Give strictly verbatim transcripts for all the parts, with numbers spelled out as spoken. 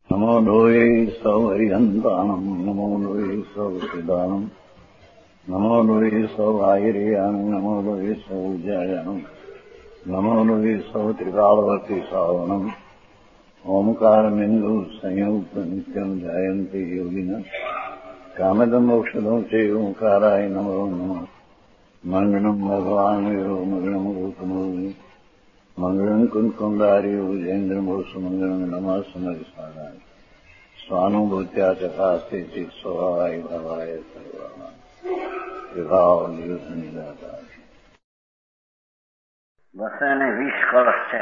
नमो लोये सौहरिहन्ताणम् नमो लोये सौसिदानम् नमो लोये सौभागिर्यानम् नमो लोये सौजायानम् नमो लोये सौत्रिकालवर्ति सावनम् ओंकारमिन्दु संयुक्त नित्यम् जायन्ते योगिनः कामदम् औषधम् च ओंकाराय नमो नमः मङ्गलम् भगवान् वीरो मङ्गलम् गौतमो मंगलम कुंकुंडारी उजेन्द्रमोसु मंगलम नमः समरिसाराय स्वानुभूत्या चकास्ते चित स्वभावाय भवाय सर्वाणा विभाव नियुद्ध निराधार બસો ને વીસ કળશ છે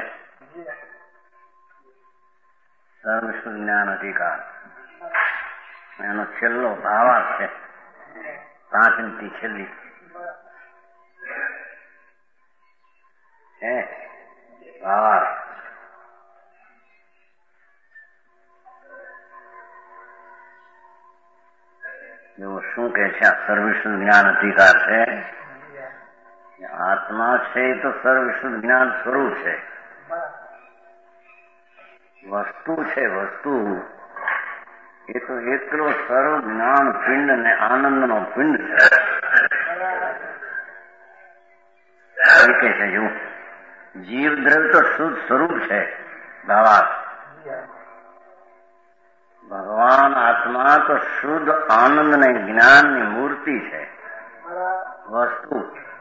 સર્વસ્વ જ્ઞાન અધિકાર એનો છેલ્લો ભાવાર્થ છે પાંચમી છેલ્લી છે ભાવાર્થ જો શું કે છે આ સર્વસ્વ જ્ઞાન અધિકાર છે આત્મા છે એ તો સર્વવિશ્વ જ્ઞાન સ્વરૂપ છે. વસ્તુ છે વસ્તુ એ તો એકલો સર્વ જ્ઞાન પિંડ ને આનંદનો પિંડ છે. કે છે જો જીવ દ્રવ્ય તો શુદ્ધ સ્વરૂપ છે ભાવાર્થ. ભગવાન આત્મા તો શુદ્ધ આનંદ ને જ્ઞાનની મૂર્તિ છે. વસ્તુ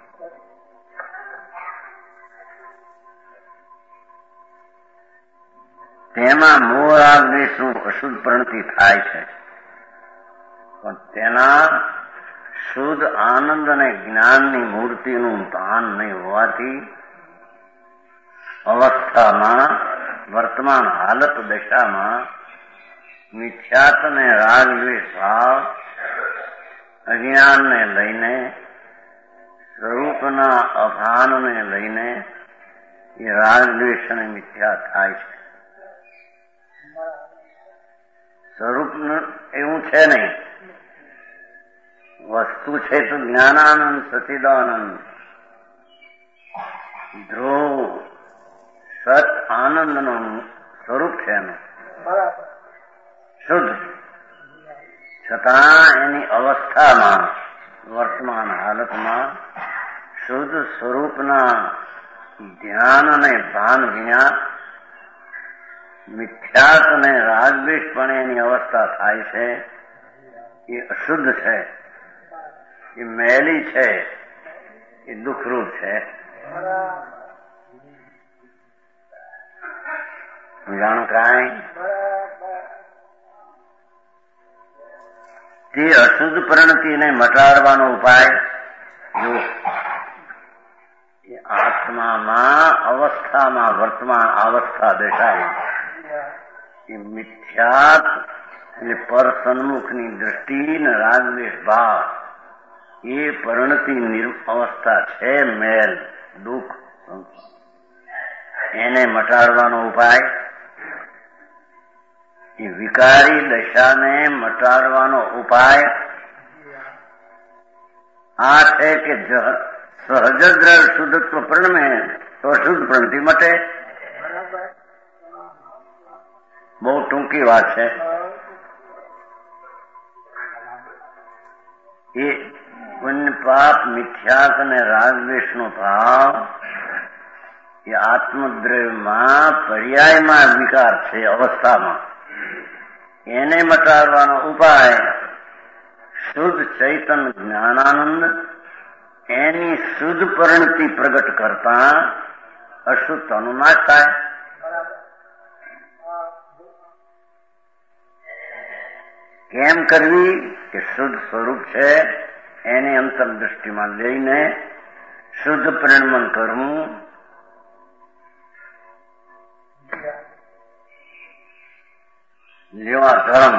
તેમાં મોહ દ્વેષનું અશુદ્ધ પ્રણતિ થાય છે, પણ તેના શુદ્ધ આનંદ અને જ્ઞાનની મૂર્તિનું ભાન નહીં હોવાથી અવસ્થામાં વર્તમાન હાલત દશામાં મિથ્યાત અને રાગ દ્વેષ ભાવ અજ્ઞાનને લઈને સ્વરૂપના અભાનને લઈને એ રાગ દ્વેષ અને મિથ્યા થાય છે. સ્વરૂપ એવું છે નહીં. વસ્તુ છે તો જ્ઞાનાનંદ સચિદાનંદ ધ્રુવ સત આનંદનું સ્વરૂપ છે એનું શુદ્ધ. છતાં એની અવસ્થામાં વર્તમાન હાલતમાં શુદ્ધ સ્વરૂપના ધ્યાન અને ભાન વિના મિથ્યાત અને રાગદ્વેષ પણ એની અવસ્થા થાય છે. એ અશુદ્ધ છે, એ મેલી છે, એ દુઃખરૂપ છે. જાણો કાંઈ તે અશુદ્ધ પ્રણતિને મટાડવાનો ઉપાય જો એ આત્મામાં અવસ્થામાં વર્તમાન અવસ્થા દેખાય એ મિથ્યાત એટલે પર સન્મુખની દ્રષ્ટિ ને રાગદ્વેષ ભાવ એ પરિણતિ અવસ્થા છે, મેલ દુઃખ, એને મટાડવાનો ઉપાય એ વિકારી દશાને મટાડવાનો ઉપાય આ છે કે સહજ દ્રવ્ય શુદ્ધત્વ પ્રણમે તો શુદ્ધ પ્રણતિ મટે. બહુ ટૂંકી વાત છે. એ પુણ્ય પાપ મિથ્યાત અને રાગદ્વેષનો ભાવ એ આત્મદ્રવ્યમાં પર્યાયમાં વિકાર છે અવસ્થામાં. એને મટાડવાનો ઉપાય શુદ્ધ ચૈતન જ્ઞાનાનંદ એની શુદ્ધ પરિણતિ પ્રગટ કરતા અશુદ્ધનો નાશ થાય. કેમ કરવી કે શુદ્ધ સ્વરૂપ છે એને અંતરદૃષ્ટિમાં લઈને શુદ્ધ પરિણમન કરવું. લેવા ધર્મ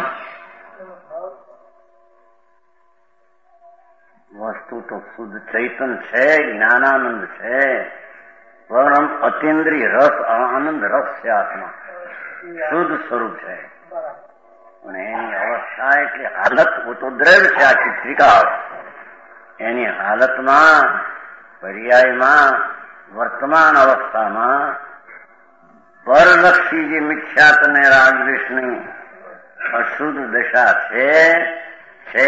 વસ્તુ તો શુદ્ધ ચૈતન છે, જ્ઞાનાનંદ છે, પરમ અતિન્દ્રિય રસ આનંદ રસ છે. આત્મા શુદ્ધ સ્વરૂપ છે, પણ એની અવસ્થા એટલે હાલત તો દ્રવ્ય છે આખી ત્રિકાળ. એની હાલતમાં પર્યાયમાં વર્તમાન અવસ્થામાં પરલક્ષી જે મિથ્યાત અને રાગદ્વેષની અશુદ્ધ દશા છે છે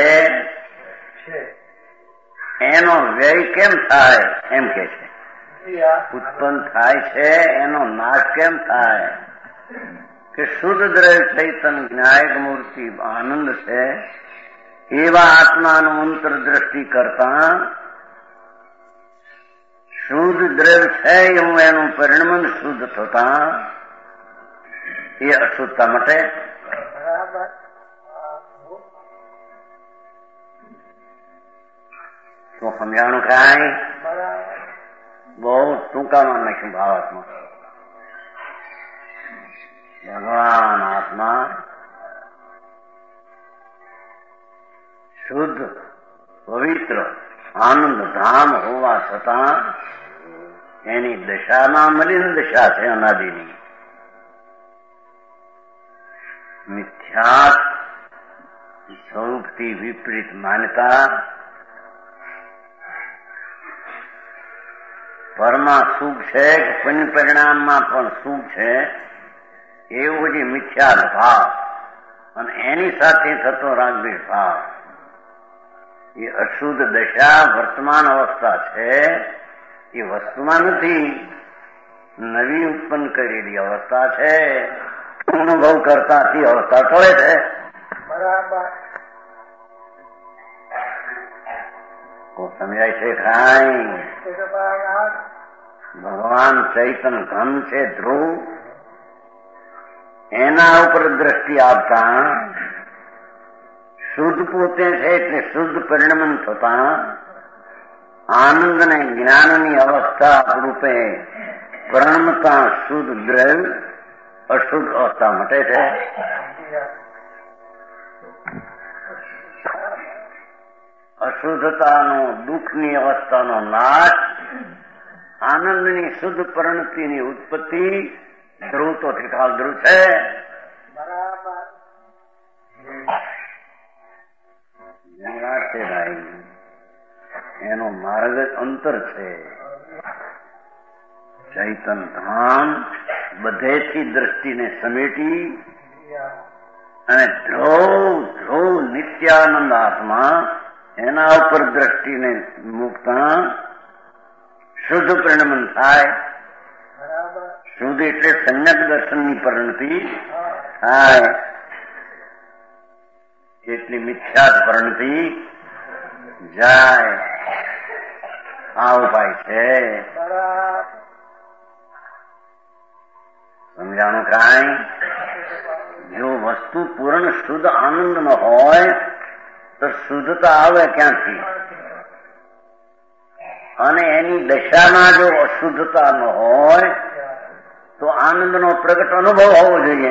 એનો વ્યય કેમ થાય એમ કે છે. ઉત્પન્ન થાય છે એનો નાશ કેમ થાય કે શુદ્ધ દ્રવ્ય ચૈતન જ્ઞાયક મૂર્તિ આનંદ છે એવા આત્માનું અંતરદ્રષ્ટિ કરતા શુદ્ધ દ્રવ્ય છે એવું એનું પરિણમન શુદ્ધ થતા એ અશુદ્ધતા મટે. તો સમજાણું કાંઈ બહુ ટૂંકામાં નાખ્યું ભાવાત્મા. ભગવાન આત્મા શુદ્ધ પવિત્ર આનંદ ધામ હોવા છતાં એની દશામાં મલિન દશા છે અનાદિની. મિથ્યા સ્વરૂપથી વિપરીત માનતા પરમાં સુખ છે કે પુણ્ય પરિણામમાં પણ સુખ છે એવું જે મિથ્યાદ ભાવ અને એની સાથે થતો રાગદ્વેષ ભાવ એ અશુદ્ધ દશા વર્તમાન અવસ્થા છે. એ વસ્તુમાં નથી, નવી ઉત્પન્ન કરેલી અવસ્થા છે. અનુભવ કરતાથી અવસ્થા ટળે છે. બરાબર સમજાય છે કાંઈ? ભગવાન ચૈતન ઘન છે ધ્રુવ, એના ઉપર દ્રષ્ટિ આપતા શુદ્ધ પોતે છે એટલે શુદ્ધ પરિણમન થતા આનંદ ને જ્ઞાનની અવસ્થા રૂપે પરિણમતા શુદ્ધ દ્રવ્ય અશુદ્ધ અવસ્થા મટે છે. અશુદ્ધતાનો દુઃખની અવસ્થાનો નાશ, આનંદની શુદ્ધ પરિણતિની ઉત્પત્તિ ધ્રુવ તો ઠીકાલ ધ્રુવ છે. છે ભાઈ, એનો માર્ગ અંતર છે. ચૈતન ધામ બધેથી દ્રષ્ટિને સમેટી અને ધ્રુવ ધ્રુવ નિત્યાનંદ આત્મા એના ઉપર દ્રષ્ટિને મૂકતા શુદ્ધ પરિણમન થાય. શુદ્ધ એટલે સમ્યક દર્શનની પરિણતિ થાય, એટલી મિથ્યાત પરિણતિ જાય. આ ઉપાય છે. સમજાણું કાંઈ? જો વસ્તુ પૂર્ણ શુદ્ધ આનંદમાં હોય તો શુદ્ધતા આવે ક્યાંથી? અને એની દશામાં જો અશુદ્ધતા ન હોય તો આનંદનો પ્રગટ અનુભવ હોવો જોઈએ.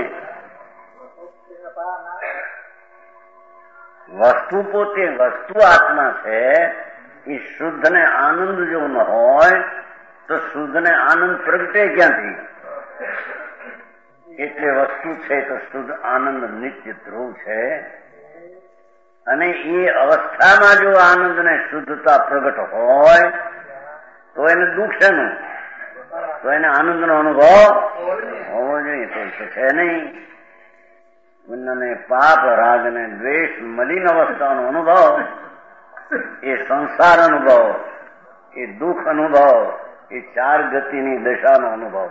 વસ્તુ પોતે વસ્તુ આત્મા છે, એ શુદ્ધ ને આનંદ જો ન હોય તો શુદ્ધ ને આનંદ પ્રગટે ક્યાંથી? એટલે વસ્તુ છે તો શુદ્ધ આનંદ નિત્ય ધ્રુવ છે. અને એ અવસ્થામાં જો આનંદ ને શુદ્ધતા પ્રગટ હોય તો એને દુઃખ છે નું, તો એને આનંદનો અનુભવ હોવો જોઈએ. તો છે નહીં. પુણ્યને પાપ રાગ ને દ્વેષ મલિન અવસ્થાનો અનુભવ, એ સંસાર અનુભવ, એ દુઃખ અનુભવ, એ ચાર ગતિની દશાનો અનુભવ.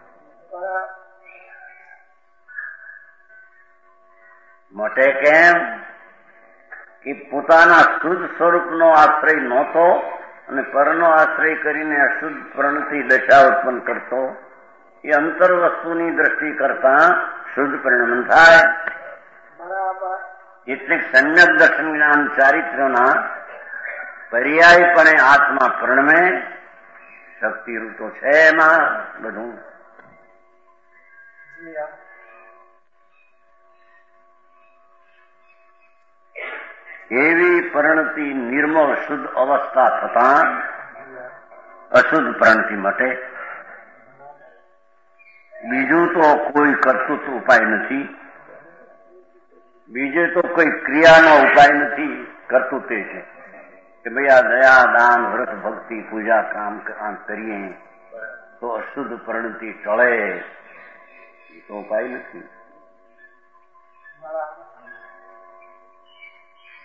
મોટે કેમ કે પોતાના શુદ્ધ સ્વરૂપનો આશ્રય નહોતો અને પરનો આશ્રય કરીને અશુદ્ધ પ્રણતિ દશા ઉત્પન્ન કરતો. એ અંતર વસ્તુની દ્રષ્ટિ કરતા શુદ્ધ પરિણમન થાય. એટલે સમ્યક દર્શન જ્ઞાન ચારિત્રના પર્યાયપણે આત્મા પ્રણમે. શક્તિ રૂપો છે એમાં બધું. એવી પરિણતિ નિર્મળ શુદ્ધ અવસ્થા થતા અશુદ્ધ પરિણતિ મટે. બીજું તો કોઈ કરતું તો ઉપાય નથી, બીજે તો કોઈ ક્રિયાનો ઉપાય નથી. કરતું તે છે કે ભાઈ આ દયા દાન વ્રત ભક્તિ પૂજા કામ કામ કરીએ તો અશુદ્ધ પરિણતિ ટળે, એ તો ઉપાય નથી.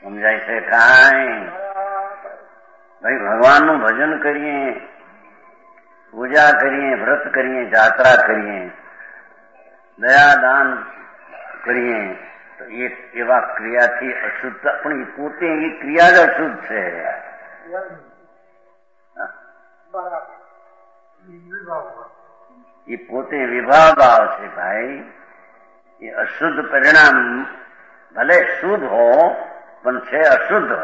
સમજાય છે કાંઈ? ભાઈ ભગવાનનું ભજન કરીએ, પૂજા કરીએ, વ્રત કરીએ, જાત્રા કરીએ, દયાદાન કરીએ તો એ એવા ક્રિયાથી અશુદ્ધતા, પણ એ પોતે એ ક્રિયા જ અશુદ્ધ છે. એ પોતે વિભાવ ભાવ છે ભાઈ. એ અશુદ્ધ પરિણામ ભલે શુદ્ધ હો પણ છે અશુદ્ધ.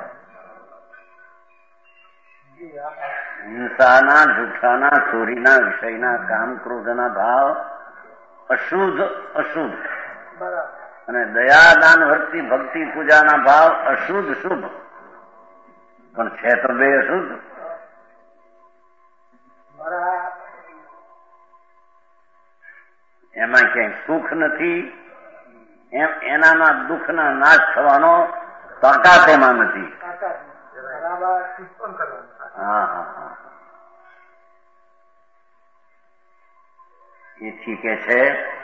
હિંસાના, જૂઠાના, ચોરીના, વિષયના, કામ ક્રોધના ભાવ અશુદ્ધ અશુદ્ધ, અને દયાદાન, વર્તી, ભક્તિ, પૂજાના ભાવ અશુદ્ધ શુદ્ધ, પણ છે તો બે અશુદ્ધ. એમાં ક્યાંય સુખ નથી, એમ એનામાં દુઃખના નાશ થવાનો તાકાત એમાં નથી. હા હા હા એથી કે છે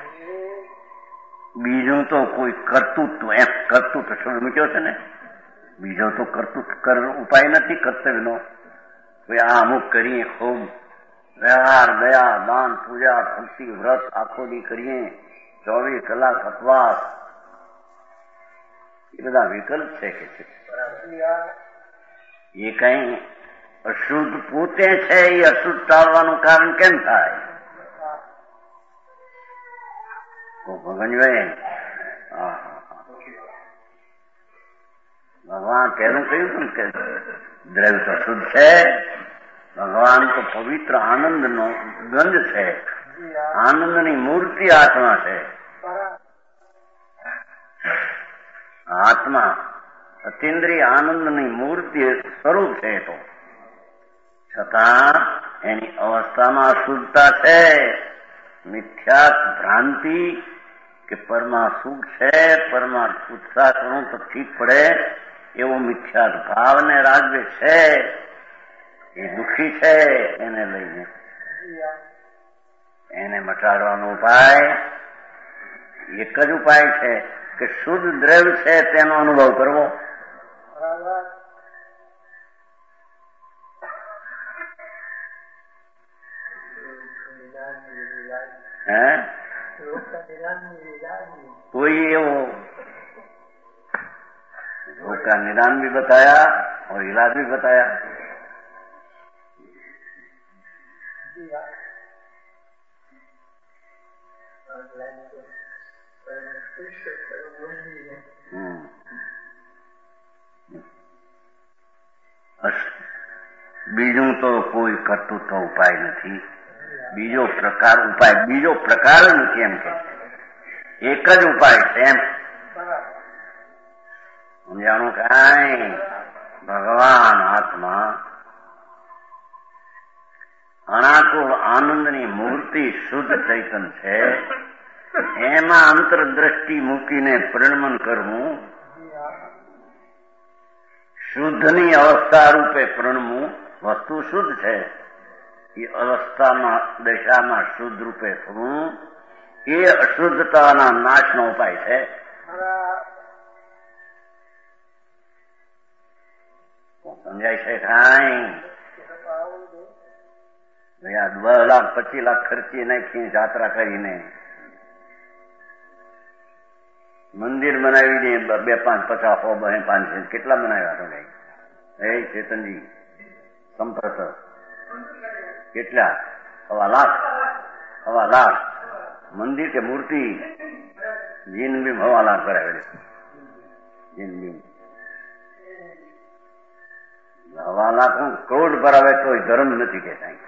બીજું તો કોઈ કરતૂત, એમ કરતૂત શબ્દ મૂક્યો છે ને, બીજો તો કરતૂત કર ઉપાય નથી કર્તવ્યનો. આ અમુક કરીએ ખૂબ વ્યવહાર, દયા, દાન, પૂજા, ભક્તિ, વ્રત આખો દી કરીએ, ચોવીસ કલાક અપવાસ, એ બધા વિકલ્પ છે કે છે. એ કઈ અશુદ્ધ પોતે છે, એ અશુદ્ધ ટાળવાનું કારણ કેમ થાય? ભગવાન ભગવાન પહેલું કહ્યું હતું કે દ્રવ્ય તો શુદ્ધ છે, ભગવાન તો પવિત્ર આનંદનો ગંધ છે, આનંદની મૂર્તિ આત્મા છે. આત્મા અતિન્દ્રિય આનંદની મૂર્તિ સ્વરૂપ છે. તો છતાં એની અવસ્થામાં અશુદ્ધતા છે. મિથ્યા ભ્રાંતિ કે પરમા સુખ છે, પરમા ઉત્સાહ કરું તો ઠીક પડે એવો મિથ્યા ભાવને રાજવે છે. એ દુઃખી છે. એને લઈને એને મટાડવાનો ઉપાય એક જ ઉપાય છે કે શુદ્ધ દ્રવ્ય છે તેનો અનુભવ કરવો. હે कोई वो रोग का निदान भी बताया और इलाज भी बताया. બીજું તો કોઈ કરતું તો ઉપાય નથી. બીજો પ્રકાર ઉપાય બીજો પ્રકાર નથી. એમ કે એક જ ઉપાય છે. એમ સમજાણું કાંઈ? ભગવાન આત્મા અનાકુળ આનંદની મૂર્તિ શુદ્ધ ચૈતન છે. એમાં અંતરદ્રષ્ટિ મૂકીને પરિણમન કરવું, શુદ્ધની અવસ્થા રૂપે પ્રણમવું. વસ્તુ શુદ્ધ છે, એ અવસ્થામાં દશામાં શુદ્ધ રૂપે થવું એ અશુદ્ધતાના નાશનો ઉપાય છે. સમજાય છે કાંઈ? દસ લાખ પચીસ લાખ ખર્ચી નાખી જાત્રા કરીને મંદિર બનાવી દે, બે પાંચ પચાસ હો બે પાંચ કેટલા બનાવ્યા તમે? હે ચેતનજી સંપર્ક કેટલા? હવા લાખ હવા લાખ મંદિર કે મૂર્તિ? જીન બીમ હવા લાખ કરાવેલી. જીન બીમ હવા લાખ હું કરોડ પર આવે તો ધર્મ નથી કે કાંઈ.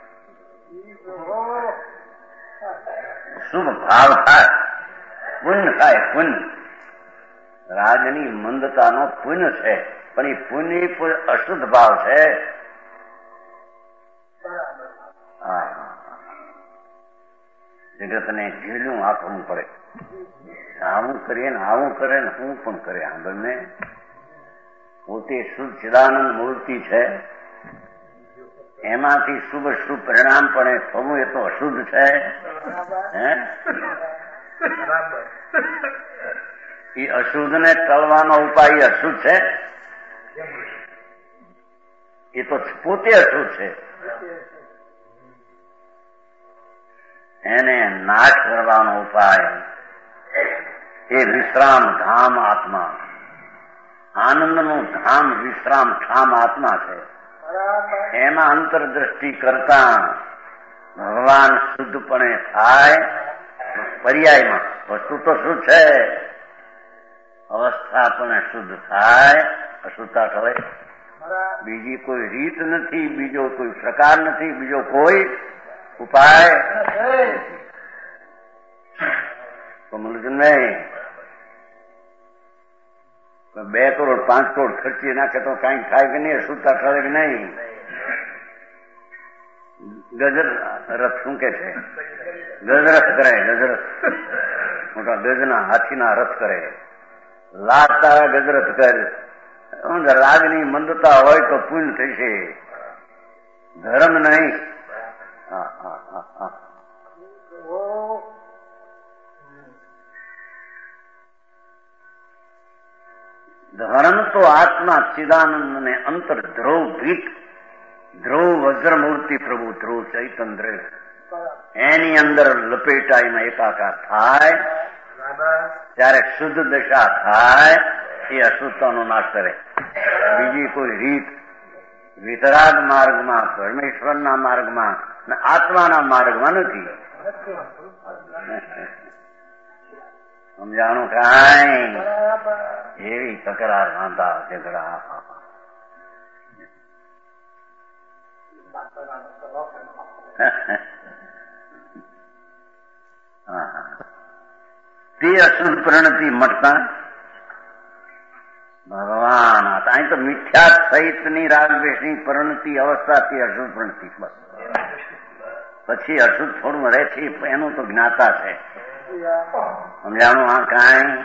શુભ ભાવ થાય, પુણ્ય થાય. પુણ્ય રાજની મંદતાનો પુણ્ય છે, પણ એ પુણ્ય અશુદ્ધ ભાવ છે. હા જગતને ઝીલું આપવું પડે. આવું કરીએ ને આવું કરે ને હું પણ કરે. આગળને પોતે શુદ્ધ ચિદાનંદ મૂર્તિ છે, એમાંથી શુભ શુભ પરિણામ પણ થવું એ તો અશુદ્ધ છે. હે એ અશુદ્ધ ને ટળવાનો ઉપાય અશુદ્ધ છે. એ તો પોતે અશુદ્ધ છે. એને નાશ કરવાનો ઉપાય એ વિશ્રામ ધામ આત્મા, આનંદનું ધામ વિશ્રામ ધામ આત્મા છે. એમાં અંતરદ્રષ્ટિ કરતા ભગવાન શુદ્ધપણે થાય. પર્યાયમાં વસ્તુ તો શું છે, અવસ્થા પણ શુદ્ધ થાય, અશુદ્ધતા થવે. બીજી કોઈ રીત નથી, બીજો કોઈ પ્રકાર નથી, બીજો કોઈ ઉપાય કમલજન નહીં. બે કરોડ પાંચ કરોડ ખર્ચી નાખે તો કઈ થાય કે નહીં, અશુદ્ધતા થવે કે નહીં. ગજર રથ શું કે છે, ગજરથ કરે, ગજરથ મોટા ગજના હાથીના રથ કરે, લાગતા ગજરથ કરે. રાગની મંદતા હોય તો પુણ્ય થશે, ધર્મ નહીં. હા હા હા હા ધર્મ તો આત્મા ચિદાનંદ ને અંતર ધ્રુવ ભીત, ધ્રુવ વજ્રમૂર્તિ પ્રભુ ધ્રુવ ચૈતન્ય એની અંદર લપેટાઈમાં એકાકાર થાય ત્યારે શુદ્ધ દશા થાય. એ અશુદ્ધતાનો નાશ કરે. બીજી કોઈ રીત વિતરાગ માર્ગમાં, પરમેશ્વરના માર્ગમાં, આત્માના માર્ગમાં નથી. સમજાણું કાંઈ? એવી તકરાર વાંધા ઝઘડા. તે અશુદ્ધ પ્રણતિ મટતા ભગવાન હતા. અહીં તો મિથ્યા સહિતની રાગદ્વેષની પરિણતિ અવસ્થાથી અશુદ્ધ પ્રણતિ. બસ પછી અશુદ્ધ થોડું રહે છે, એનું તો જ્ઞાતા છે. સમજાણું? આ કાંઈ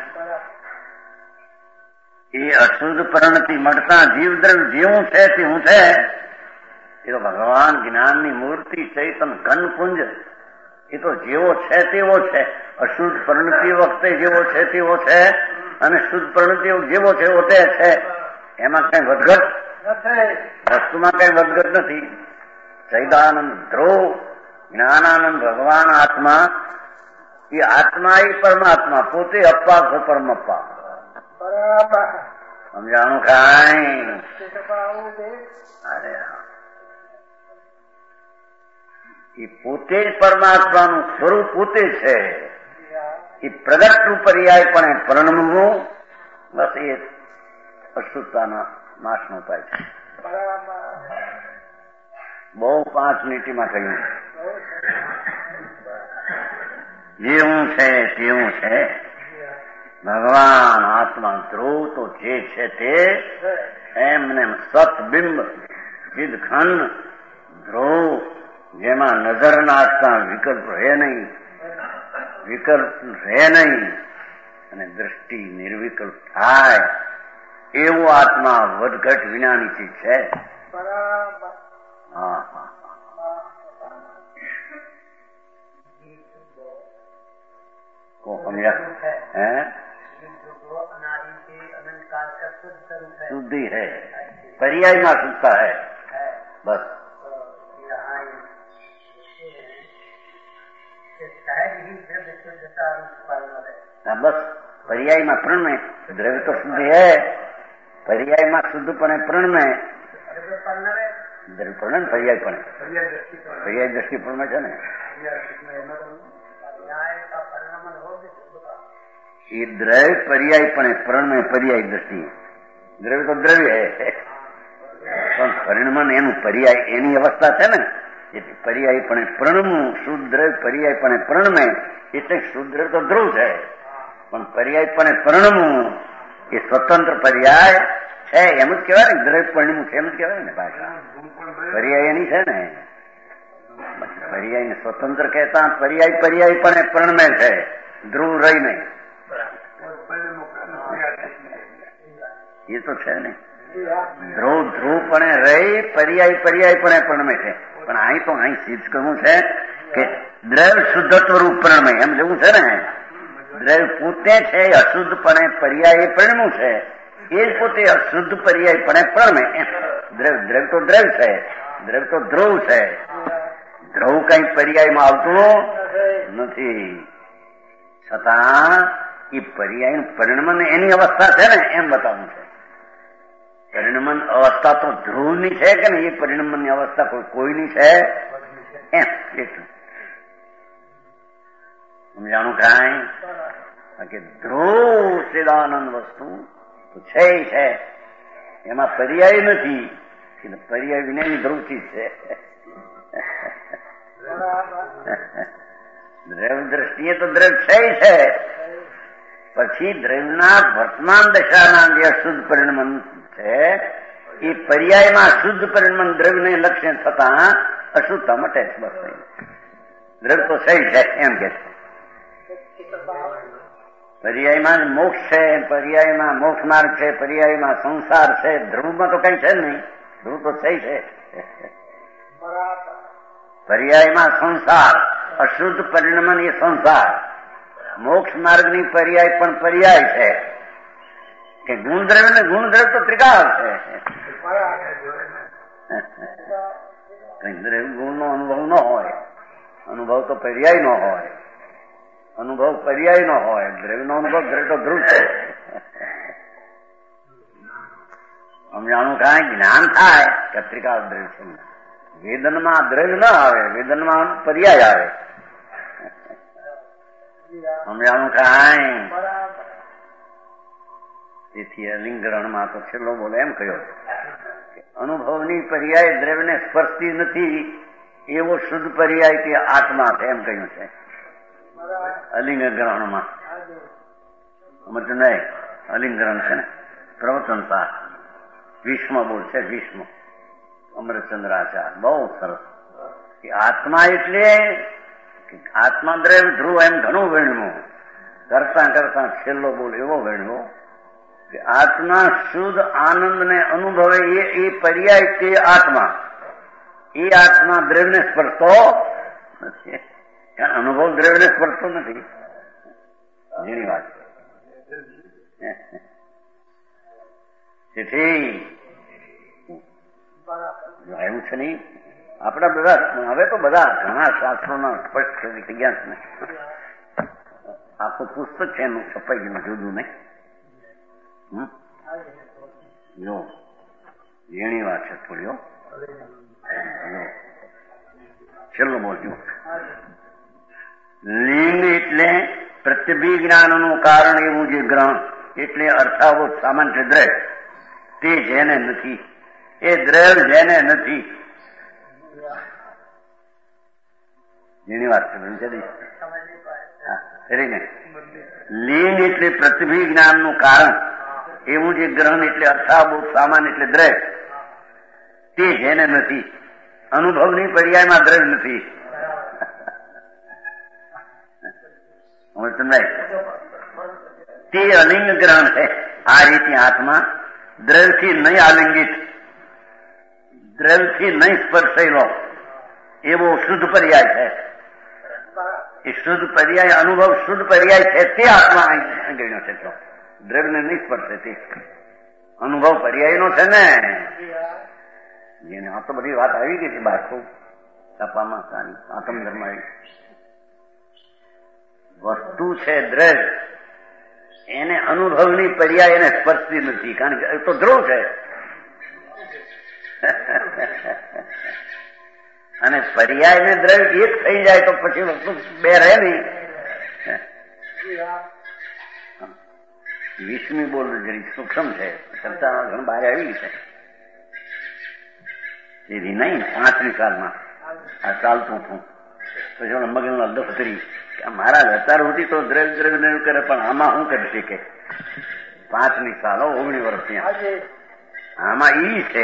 એ અશુદ્ધ પરિણતિ મળતા જીવદ્રવ્ય જેવું છે તેવું છે. એ તો ભગવાન જ્ઞાનની મૂર્તિ ચૈતન ઘનપુંજ, એ તો જેવો છે તેવો છે. અશુદ્ધ પરિણતિ વખતે જેવો છે તેવો છે અને શુદ્ધ પરિણતિ જેવો છે એવો તે છે. એમાં કઈ વધઘટ વસ્તુમાં કઈ વધઘટ નથી. સૈદાનંદ ધ્રુવ જ્ઞાનાનંદ ભગવાન આત્મા, એ આત્મા એ પરમાત્મા, પોતે અપ્પા છે પરમપ્પા. સમજાણું કાંઈ? અરે એ પોતે જ પરમાત્માનું સ્વરૂપ પોતે છે. એ પ્રગટનું પર્યાય પણ પરણમવું, બસ એ અશુદ્ધતાના નાશનો ઉપાય છે. બહુ પાંચ મિનિટમાં કહ્યું. જેવું છે તેવું છે. ભગવાન આત્મા ધ્રુવ તો જે છે તે એમને સતબિંબ ચિદખંડ ધ્રુવ, જેમાં નજર નાખતા વિકલ્પ રહે નહીં, વિકલ્પ રહે નહીં અને દ્રષ્ટિ નિર્વિકલ્પ થાય એવો આત્મા વધઘટ વિનાની ચીજ છે. હા હા હે शुद्धि है, पर्याय में शुद्धता है. बस बस पर्याय में प्रण में द्रव्य तो शुद्धि है. पर्याय में शुद्धपणे प्रण में द्रव्यपण पर्यायपण पर्याय दृष्टिपण में है. ये द्रव्य पर्यायपणे प्रण में पर्याय दृष्टि. द्रव्य तो द्रव्य है પણ પરિણમન એનું પર્યાય એની અવસ્થા છે ને. એટલે પર્યાયપણે પ્રણમવું શુદ્ધ દ્રવ્ય પર્યાયપણે પ્રણમે એટલે શુદ્ધ દ્રવ્ય તો ધ્રુવ છે, પણ પર્યાયપણે પ્રણમવું એ સ્વતંત્ર પર્યાય છે. એમ જ કહેવાય ને, દ્રવ્ય પરિણમવું છે એમ જ કહેવાય ને. ભાષા પર્યાય એની છે ને. પર્યાયને સ્વતંત્ર કહેતા પર્યાય પર્યાયપણે પ્રણમે છે, ધ્રુવ રહી નહીં. એ તો છે ને. ધ્રુવ ધ્રુવપણે રહી પર્યાય પર્યાયપણે પ્રણમે છે. પણ અહીં તો અહીં સિદ્ધ કરવું છે કે દ્રવ્ય શુદ્ધત્વ રૂપ પ્રણમે, એમ જેવું છે ને. દ્રવ્ય પોતે છે અશુદ્ધપણે પર્યાય પ્રણમું છે, એ જ પોતે અશુદ્ધ પર્યાયપણે પ્રણમે. દ્રવ દ્રવ તો દ્રવ છે, દ્રવ તો ધ્રુવ છે. ધ્રુવ કઈ પર્યાયમાં આવતું નથી. છતાં એ પર્યાય પરિણમન એની અવસ્થા છે ને એમ બતાવવું છે. પરિણમન અવસ્થા તો ધ્રુવની છે કે ને એ પરિણમનની અવસ્થા કોઈ કોઈની છે એમ એટલું સમજાણું. કાંઈ કે ધ્રુવ સદાનંદ વસ્તુ તો છે છે, એમાં પર્યાય નથી. પર્યાય વિનાની ધ્રુવથી છે. દ્રવ દ્રષ્ટિએ તો દ્રવ છે છે, પછી દ્રવના વર્તમાન દશાના જે અશુદ્ધ પરિણમન છે એ પર્યાયમાં શુદ્ધ પરિણમન દ્રવ્યને લક્ષ્ય થતા અશુદ્ધતા મટે છે. બસ દ્રવ તો સહી છે એમ કે છે. પર્યાયમાં મોક્ષ છે, પર્યાયમાં મોક્ષ માર્ગ છે, પર્યાયમાં સંસાર છે. ધ્રુવમાં તો કઈ છે નહીં. ધ્રુવ તો સહી છે. પર્યાયમાં સંસાર, અશુદ્ધ પરિણમન એ સંસાર. મોક્ષ માર્ગની પર્યાય પણ પર્યાય છે કે ગુણદ્રવ્ય ને ગુણદ્રવ્ય તો ત્રિકાળ છે. કઈ દ્રવ્ય ગુણનો અનુભવ ન હોય, અનુભવ તો પર્યાય નો હોય. અનુભવ પર્યાય નો હોય, દ્રવ્યનો અનુભવ દ્રવ્ય તો ધ્રુવ છે. સમજાણું. કાંઈ જ્ઞાન થાય કે ત્રિકાળ દ્રવ્ય છે. વેદનમાં દ્રવ્ય ન આવે, વેદનમાં પર્યાય આવે. સમજાણું. કાંઈ તેથી અલિંગરણમાં તો છેલ્લો બોલે એમ કહ્યો કે અનુભવની પર્યાય દ્રવ્યને સ્પર્શતી નથી એવો શુદ્ધ પર્યાય તે આત્મા છે એમ કહ્યું છે અલિંગ ગ્રહણમાં. સમજ નહીં. અલિંગરણ છે ને પ્રવચનતા ભીષ્મ બોલ છે. ભીષ્મ અમરચંદ્રાચાર્ય બહુ સરસ. આત્મા એટલે આત્મા દ્રવ્ય ધ્રુવ એમ ઘણું વેણવું કરતા કરતા છેલ્લો બોલ એવો વેણવો કે આત્મા શુદ્ધ આનંદને અનુભવે એ એ પર્યાય તે આત્મા. એ આત્મા દ્રવ્યને સ્પર્શતો નથી. અનુભવ દ્રવ્યને સ્પર્શતો નથી. જેની વાત તેથી એવું છે નહીં. આપણા બધા હવે તો બધા ઘણા શાસ્ત્રોના સ્પષ્ટ થઈ ગયા છે ને. આખું પુસ્તક છે એનું છપાઈ ગયું જુદું નહીં. જો એની વાત છે થોડીઓ. છેલ્લો બોલજો. લિંગ એટલે પ્રત્યભિજ્ઞાનનું કારણ એવું જે ગ્રહણ એટલે અર્થાવોત સામાન્ય દ્રવ્ય તે જેને નથી, એ દ્રવ્ય જેને નથી. જેની વાત છે લિંગ એટલે પ્રતિભિજ્ઞાનનું કારણ એવું જે ગ્રહણ એટલે અર્થાભૂત સામાન્ય એટલે દ્રવ્ય તે જેને નથી. અનુભવની પર્યાયમાં દ્રવ્ય નથી. તે અલિંગ ગ્રહણ છે. આ રીતે આત્મા દ્રવ્યથી નહીં આલિંગિત, દ્રવ્યથી નહીં સ્પર્શેલો એવો શુદ્ધ પર્યાય છે. એ શુદ્ધ પર્યાય અનુભવ શુદ્ધ પર્યાય છે તે આત્મા ગણ્યો છે. દ્રવ્યને નહીં સ્પર્શે તે અનુભવ પર્યાયનો છે ને. જેને આ તો બધી વાત આવી ગઈ છે બહાર તો છાપામાં સારી આત્મ ધર્મ આવી વસ્તુ છે દ્રવ્ય એને અનુભવની પર્યાય એને સ્પર્શતી નથી. કારણ કે એ તો ધ્રુવ છે. અને પર્યાય ને દ્રવ્ય એક થઈ જાય તો પછી વસ્તુ બે રહે નહીં. વીસમી બોલ જરી સૂક્ષ્મ છે, ચર્ચા ઘણું બહાર આવી છે. એથી નહીં પાંચમી સાલમાં આ ચાલતું હતું પછી મગજનો દફતરી મહારાજ અત્યાર સુધી તો દ્રવ્ય દ્રવ્ય નહીં કરે પણ આમાં શું કરી શકે. પાંચમી સાલ ઓગણીસ વર્ષ ત્યાં આમાં ઈ છે.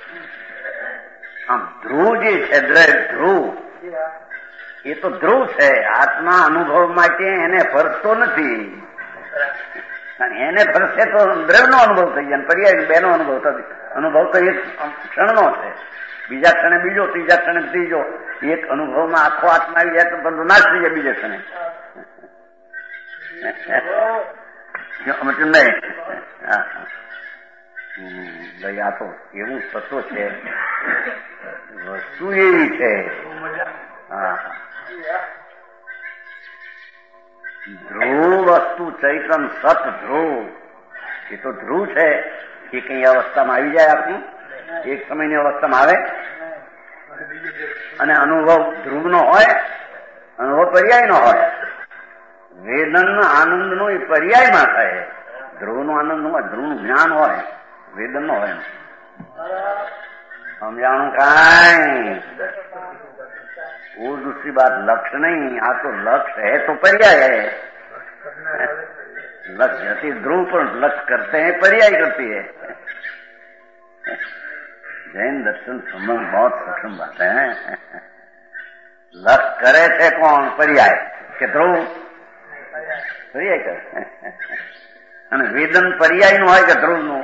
આમ ધ્રુવ જે છે દ્રવ્ય ધ્રુવ એ તો ધ્રુવ છે. આત્મા અનુભવ માટે એને ફરતો નથી. એને ફરશે તો દ્રવ્યનો અનુભવ થઈ જાય, પર્યાય બેનો અનુભવ થશે. અનુભવ તો એક ક્ષણનો છે, બીજા ક્ષણે બીજો, ત્રીજા ક્ષણે ત્રીજો. એક અનુભવમાં આખો આત્મા આવી જાય તો બધું નાશ થઈ જાય બીજા ક્ષણે. નહીં દયા તો એવું તત્વ છે, વસ્તુ એવી છે. હા, ધ્રુવ વસ્તુ ચૈતન સત ધ્રુવ, એ તો ધ્રુવ છે. એ કઈ અવસ્થામાં આવી જાય આપણી, એક સમયની અવસ્થામાં આવે અને અનુભવ ધ્રુવનો હોય, અનુભવ પર્યાયનો હોય. વેદન આનંદનો એ પર્યાયમાં થાય. ધ્રુવનો આનંદ હોય, ધ્રુવનું જ્ઞાન હોય, વેદન નો હોય. સમજાણું કાંઈ? वो दूसरी बात लक्ष्य नहीं, आ तो लक्ष्य है तो पर्याय है. लक्ष्य अति ध्रुव पर लक्ष्य करते हैं, पर्याय करती है. जैन दर्शन संबंध बहुत सूक्ष्म बात है. लक्ष्य करे थे कौन? पर्याय के ध्रुव पर्याय કરે. અને વેદન પર્યાયનું હોય કે ધ્રુવનું?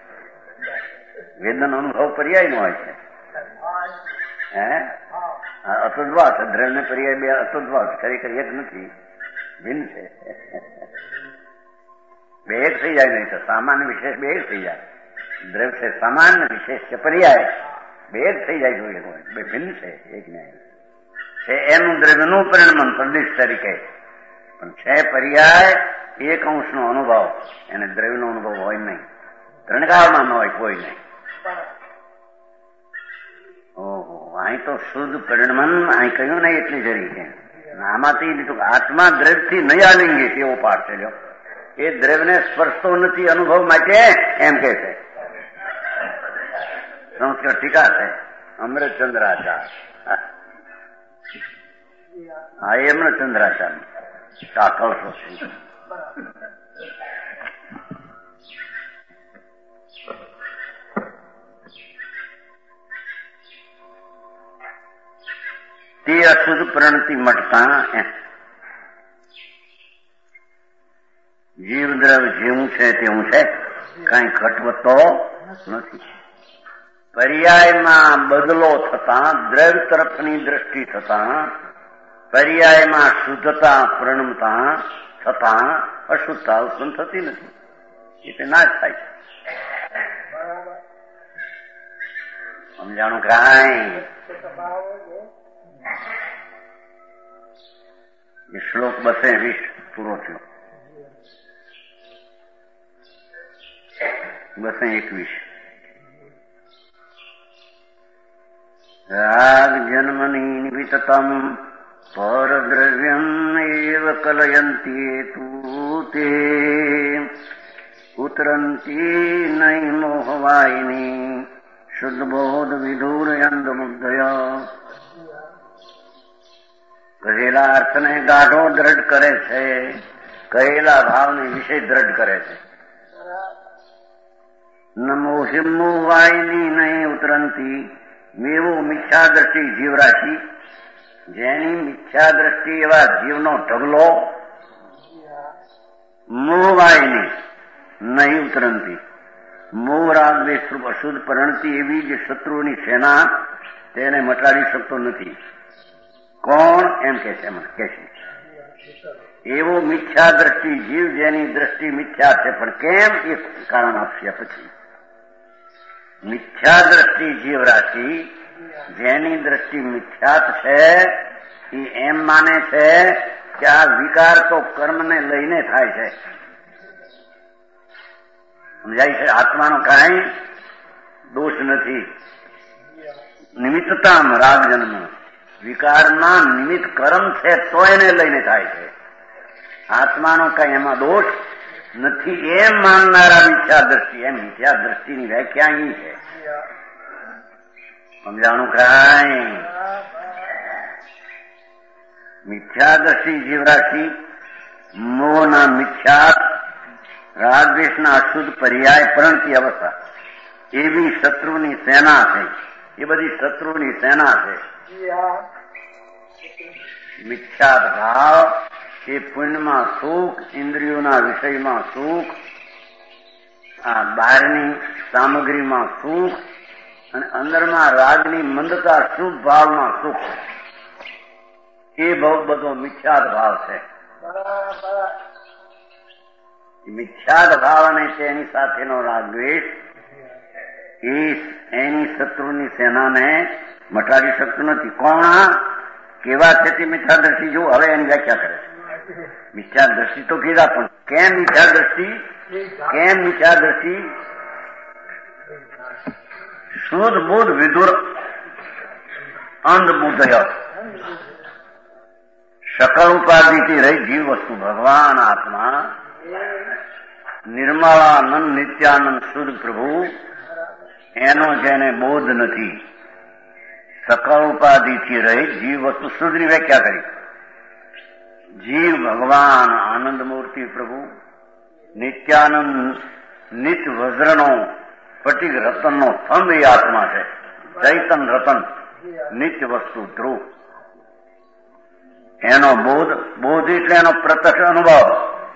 વેદન અનુભવ પર્યાયનો હોય છે. હે અતદ્વાસ, દ્રવ્ય ને પર્યાય બે અતદ્વાસ, ખરેખર એક નથી, ભિન્ન છે. બે એક થઈ જાય નહીં તો સામાન્ય વિશેષ બે એક થઈ જાય. દ્રવ્ય છે સામાન્ય, વિશેષ છે પર્યાય, બે એક થઈ જાય. જોઈએ બે ભિન્ન છે, એક નહીં છે. એનું દ્રવ્યનું પરિણમન પ્રદેશ તરીકે પણ છે. પર્યાય એક અંશનો અનુભવ, એને દ્રવ્યનો અનુભવ હોય નહીં. ત્રણકાળમાં ન હોય કોઈ નહીં. ઓહો, અહીં તો શુદ્ધ પરિણમન અહીં કહ્યું નહીં એટલી જરી છે. આમાંથી આત્મા દ્રવ્યથી નહીં આલેંગે તેવો પાઠ છે. એ દ્રવ્યને સ્પર્શતો નથી અનુભવ માટે, એમ કે છે. સંસ્કૃત ટીકા છે અમૃતચંદ્રાચાર. હા, એ અમૃતચંદ્રાચાર ટાકવશો છે. તે અશુદ્ધ પ્રણતિ મટતા જીવ દ્રવ્ય જેવું છે તેવું છે, કઈ ઘટવતો નથી. પર્યાયમાં બદલો થતા, દ્રવ્ય તરફની દ્રષ્ટિ થતા, પર્યાયમાં શુદ્ધતા પરિણમતા થતા અશુદ્ધતા ઉત્પન્ન થતી નથી. એટલે નાશ થાય છે. સમજાણું કાંઈ? એ શ્લોક બસે વીસ પૂરો થયો. બસે એકવીસ. રાગ જન્મની નિમિત્તમ પરદ્રવ્યમ એવ કલયંતી તું તે ઉતરંતી નૈ મોહવાયિની શુદ્ધબોધ વિધુરયંદ મુગ્ધયા. કહેલા અર્થને ગાઢો દ્રઢ કરે છે, કહેલા ભાવને વિશે દ્રઢ કરે છે. નમો હિમો વાયની નહીં ઉતરંતી, મેવો મિથ્યા દ્રષ્ટિ જીવરાશી, જેની મિથ્યા દ્રષ્ટિ એવા જીવનો ઢગલો મોહવાયની નહીં ઉતરંતી. મોહ રાગ દ્વેષ અશુદ્ધ પરિણતી એવી જે શત્રુની સેના, તેને મટાડી શકતો નથી. કોણ? એમ કે છે, એમાં કે છે એવો મિથ્યા દ્રષ્ટિ જીવ, જેની દ્રષ્ટિ મિથ્યા છે. પણ કેમ? એ કારણ આપશે પછી. મિથ્યા દ્રષ્ટિ જીવ રાશિ, જેની દ્રષ્ટિ મિથ્યાત છે, એ એમ માને છે કે આ વિકાર તો કર્મને લઈને થાય છે. સમજાય છે? આત્માનો કાંઈ દોષ નથી. નિમિત્તતામ રાગ જન્મ, વિકારના નિમિત્ત કર્મ છે તો એને લઈને થાય છે. આત્માનો કઈ એમાં દોષ નથી એમ માનનારા મિથ્યા દ્રષ્ટિ. એમ મિથ્યા દ્રષ્ટિની વ્યાખ્યા અહીં છે. સમજાણું કાંઈ? મિથ્યા દ્રષ્ટિ જીવરાશિ, મોહના મિથ્યા, રાગદ્વેષના અશુદ્ધ પર્યાય પ્રણતી અવસ્થા, એવી શત્રુની સેના છે. એ બધી શત્રુની સેના છે. મિથ્યાત ભાવ એ પુણ્યમાં સુખ, ઇન્દ્રિયોના વિષયમાં સુખ, આ બહારની સામગ્રીમાં સુખ, અને અંદરમાં રાગની મંદતા શુભ ભાવમાં સુખ, એ બહુ બધો મિથ્યાત ભાવ છે. મિથ્યાત ભાવ અને તેની સાથેનો રાગ દ્વેષ એ એની શત્રુની સેનાને મટાડી શકતું નથી. કોણ કેવા છે તે મિથ્યા દ્રષ્ટિ જો હવે એની વ્યાખ્યા કરે છે. મિથ્યા દ્રષ્ટિ તો કીધા, પણ કેમ મિથ્યા દ્રષ્ટિ? કેમ મિથ્યા દ્રષ્ટિ? શુદ્ધ બુદ્ધ વિદુર અંધ બુદ્ધય સકળ ઉપાધિથી રહી જીવ વસ્તુ ભગવાન આત્મા નિર્મળાનંદ નિત્યાનંદ શુદ્ધ પ્રભુ એનો જેને બોધ નથી. સકળ ઉપાધિથી રહી જીવ વસ્તુ શુદ્ધની વ્યાખ્યા કરી. જીવ ભગવાન આનંદ મૂર્તિ પ્રભુ નિત્યાનંદ નિત વજ્રનો સ્ફટિક રતનનો સ્તંભ એ આત્મા છે. ચૈતન રતન નિત્ય વસ્તુ ધ્રુવ એનો બોધ. બોધ એટલે એનો પ્રત્યક્ષ અનુભવ.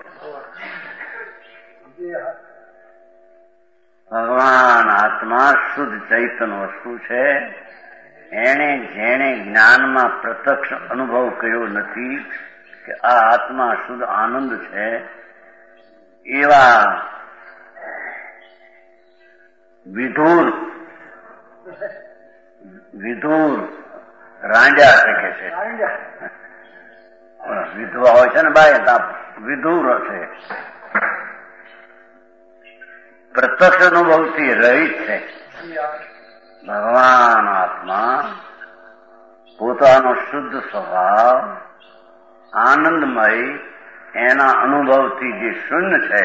ભગવાન આત્મા શુદ્ધ ચૈતન વસ્તુ છે. એને જેણે જ્ઞાનમાં પ્રત્યક્ષ અનુભવ કર્યો નથી કે આ આત્મા શુદ્ધ આનંદ છે, એવા વિધુર વિધુર રાંડ્યા શકે છે. વિધવા હોય છે ને બાય, વિધુર છે. પ્રત્યક્ષ અનુભવથી રહિત છે. ભગવાન આત્મા પોતાનો શુદ્ધ સ્વભાવ આનંદમય એના અનુભવથી જે શૂન્ય છે,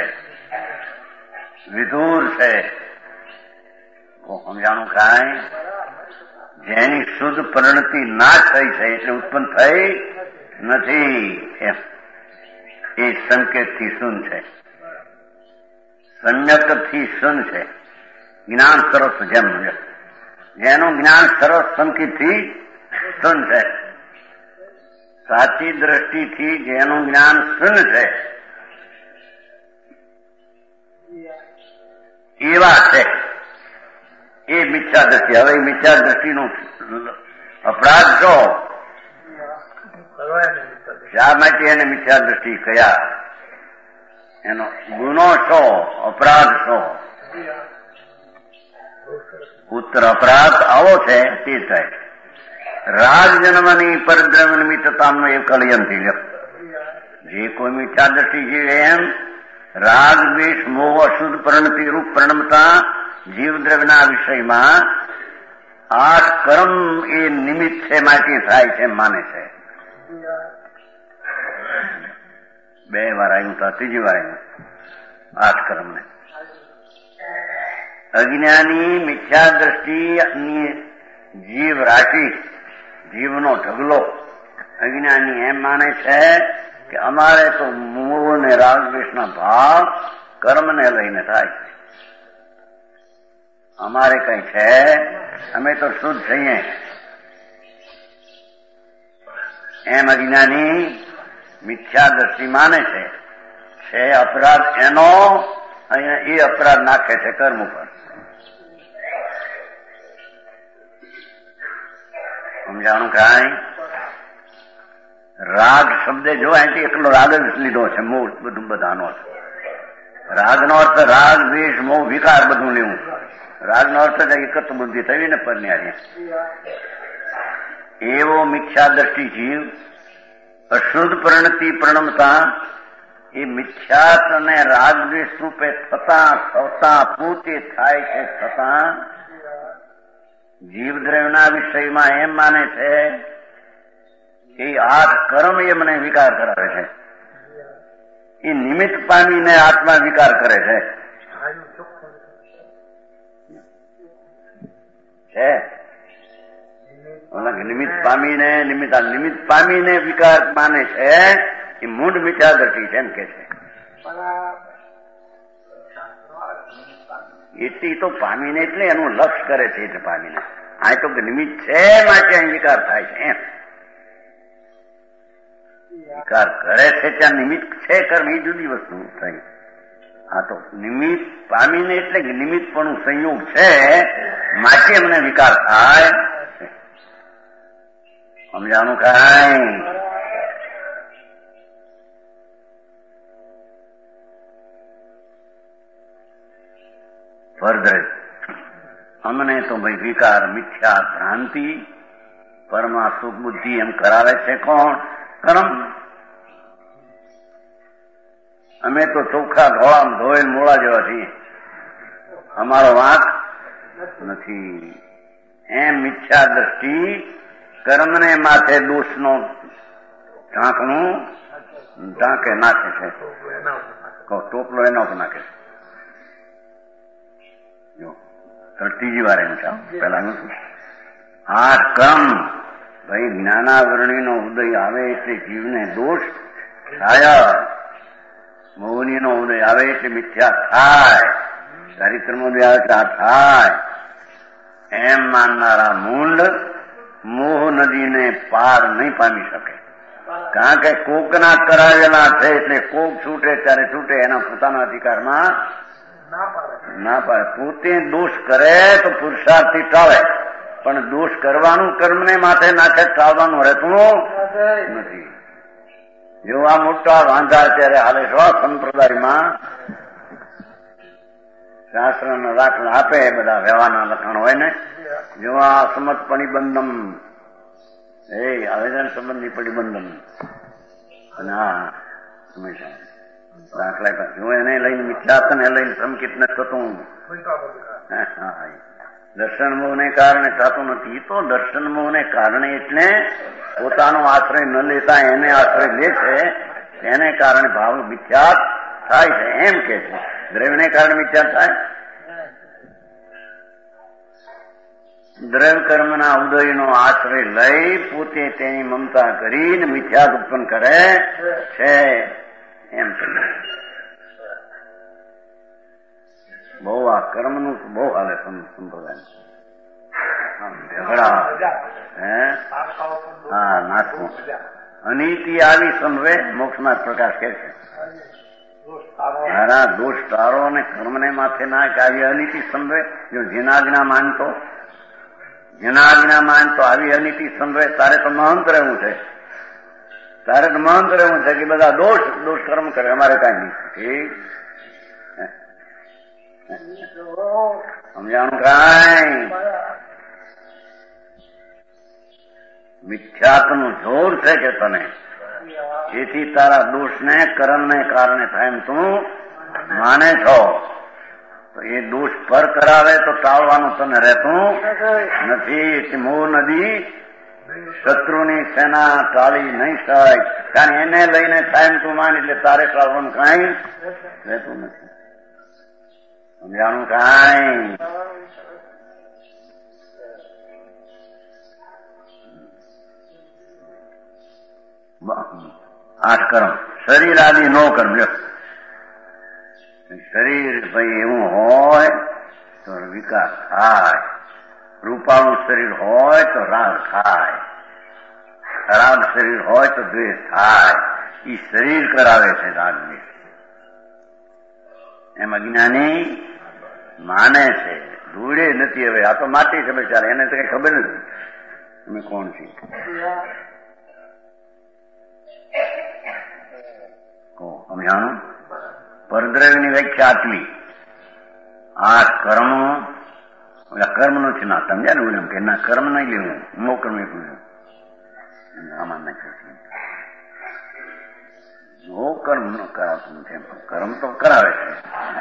વિધુર છે. સમજાણું કાંઈ? જેની શુદ્ધ પરિણતિ ના થઈ છે એટલે ઉત્પન્ન થઈ નથી એમ એ સંકેતથી શૂન્ય છે. સમ્યકથી શૂન્ય છે. જ્ઞાન સરસ જેમ જેનું જ્ઞાન સરસ સંકેતથી શૂન્ય છે. સાચી દ્રષ્ટિથી જેનું જ્ઞાન શૂન્ય છે એવા છે એ મિથ્યા દ્રષ્ટિ. હવે મિથ્યા દ્રષ્ટિનો અપરાધ છો શા માટે એને મિથ્યા દ્રષ્ટિ કયા? એનો ગુનો છો, અપરાધ છો? ઉત્તર અપરાધ આવો છે તે થાય. રાગ જન્મની પરદ્રમ નિમિત્તતાનો એ કલયંથી લ્યો. જે કોઈ મિથ્યા દ્રષ્ટિ જીવે એમ રાગ દ્વેષ મોહ અશુદ્ધ પરિણતિ રૂપ પરિણમતા જીવ દ્રવ્યના વિષયમાં આઠ કર્મ એ નિમિત્ત છે માટે થાય છે માને છે. બે વાર આવ્યું તો ત્રીજી વાર આવ્યું આઠ કર્મ ને. અજ્ઞાની મિથ્યા દ્રષ્ટિની જીવ રાશિ, જીવનો ઢગલો અજ્ઞાની એમ માને છે કે અમારે તો મોહ ને રાગ દ્વેષના ભાવ કર્મને લઈને થાય છે. અમારે કઈ છે, અમે તો શુદ્ધ છીએ એમ અજ્ઞાની મિથ્યા દ્રષ્ટિ માને છે. છે અપરાધ એનો, અહીંયા એ અપરાધ નાખે છે કર્મ ઉપર. સમજાણું કાંઈ? રાગ શબ્દ જો અહીંથી એકલો રાગ જ લીધો છે, મોહ બધું બધાનો છે. રાગનો અર્થ રાગ દ્વેષ મોહ વિકાર બધું લેવું. રાગનો અર્થ એકત બુદ્ધિ થવી ને પરન્યારી. એવો મિથ્યા દ્રષ્ટિ જીવ અશુદ્ધ પરિણતિ પ્રણમતા એ મિથ્યાત અને રાગ દ્વેષ રૂપે થતા થતા પોતે થાય છે. થતા જીવદ્રવ્યના વિષયમાં એમ માને છે કે આઠ કર્મ એ મને વિકાર કરાવે છે. એ નિમિત્ત પામીને આત્મા વિકાર કરે છે. છે નિમિત્ત પામીને નિમિત્ત નિમિત્ત પામીને વિકાર માને છે એ મૂળ મિથ્યા દ્રષ્ટિ છે એમ કે છે. એટલી તો પામીને એટલે એનું લક્ષ કરે છે એટલે પામીને. આ તો નિમિત્ત છે માટે અહીં વિકાર થાય છે એમ. વિકાર કરે છે ત્યાં નિમિત્ત છે કર્મ એ જુદી વસ્તુ થઈ. આ તો નિમિત્ત પામીને એટલે કે નિમિત્ત પણ સંયોગ છે માટે એમને વિકાર થાય. સમજાણું કાંઈ? ફર્ધર અમને તો ભાઈ વિકાર, મિથ્યા, ભ્રાંતિ, પરમા સુખ બુદ્ધિ એમ કરાવે છે કોણ? કર્મ. અમે તો ચોખ્ખા ધોળા ધોઈને મોળા જેવા છીએ, અમારો વાંક નથી. એમ મિથ્યા દ્રષ્ટિ કર્મને માથે દોષનો ઢાંકણું ઢાંકે નાખે છે. ટોપલો એનો નાખે છે. જો ત્રીજી વાર એમ છે. પેલા આ કર્મ ભાઈ જ્ઞાનાવરણીનો ઉદય આવે એટલે જીવને દોષ થાય, મોહનીનો ઉદય આવે એટલે મિથ્યા થાય, ચારિત્રનો ઉદય આવે એટલે આ થાય. એમ માનનારા મૂંડ મોહ નદીને પાર નહીં પામી શકે. કારણ કે કોકના કરાવેલા છે એટલે કોક છૂટે ત્યારે છૂટે, એના પોતાના અધિકારમાં ના પાડે. પોતે દોષ કરે તો પુરુષાર્થથી ટાળે, પણ દોષ કરવાનું કર્મને માથે નાખે ટાળવાનું રહેતું નથી. જો આ મોટા વાંધા અત્યારે હાલે છે સંપ્રદાયમાં, શાસ્ત્રના દાખલા આપે બધા વ્યવહારના લખાણ હોય ને, જો આ અસમત પરિબંધમ, એ આવેદન સંબંધી પરિબંધમ, અને આ હંમેશા દાખલા જો એને લઈને મિથ્યાત્વને લઈને સંકિત ન થતું. દર્શન મોહને કારણે થતું નથી. તો દર્શન મોહને કારણે એટલે પોતાનો આશ્રય ન લેતા એને આશ્રય લે છે, એને કારણે ભાવ મિથ્યાત થાય છે એમ કે છે. દ્રવ્યને કારણે મિથ્યાત થાય. દ્રવ્ય કર્મના ઉદયનો આશ્રય લઈ પોતે તેની મમતા કરીને મિથ્યાત ઉત્પન્ન કરે છે એમ છે. બહુ આ કર્મનું બહુ હાલે સંપ્રદાય. ઝઘડા હે હા નાખવું. અનીતિ આવી સંભવે મોક્ષમાં પ્રકાશ કે છે. મારા દોષ તારો અને કર્મને માથે ના કે આવી અનીતિ સંભવે. જો જેનાજ્ઞા માનતો જેનાજ્ઞા માનતો આવી અનીતિ સંભવે, તારે તો મહંત રહેવું છે. તારે તો મહંત રહેવું છે કે બધા દોષ દોષ કર્મ કરે, અમારે કાંઈ નહીં. ઠીક સમજાણું? કાંઈ મિથ્યાત્વનું જોર છે કે તને, જેથી તારા દોષને કર્મને કારણે થાય એમ તું માને છો. તો એ દોષ પર કરાવે તો ટાળવાનું તને રહેતું નથી. મોહ નદી શત્રુની સેના ટાળી નહીં થાય, કારણ એને લઈને થાય એમ તું માન, એટલે તારે ટાળવાનું કાંઈ રહેતું નથી. સમજાણું? કાંઈ આઠ કર્મ. શરીર આદિ નો કર્મ. જો શરીર ભાઈ એવું હોય તો વિકાર થાય, રૂપાળું શરીર હોય તો રાગ થાય, ખરાબ શરીર હોય તો દ્વેષ થાય. એ શરીર કરાવે છે રાગ દ્વેષ. એમ અજ્ઞાની માને છે, ધૂળે નથી. હવે આ તો માટી છે બેચારા, એને તો કઈ ખબર નથી તમે કોણ છે. સમજાણું? પરદ્રવ્યની વ્યાખ્યા આટલી. આ કર્મ કર્મ નું છે ના સમજ્યા ને એમ કે ના કર્મ નહીં લેવું, નો કર્મ એટલું આમાં નથી. નો કર્મ ન કરાવતું નથી, કર્મ તો કરાવે છે.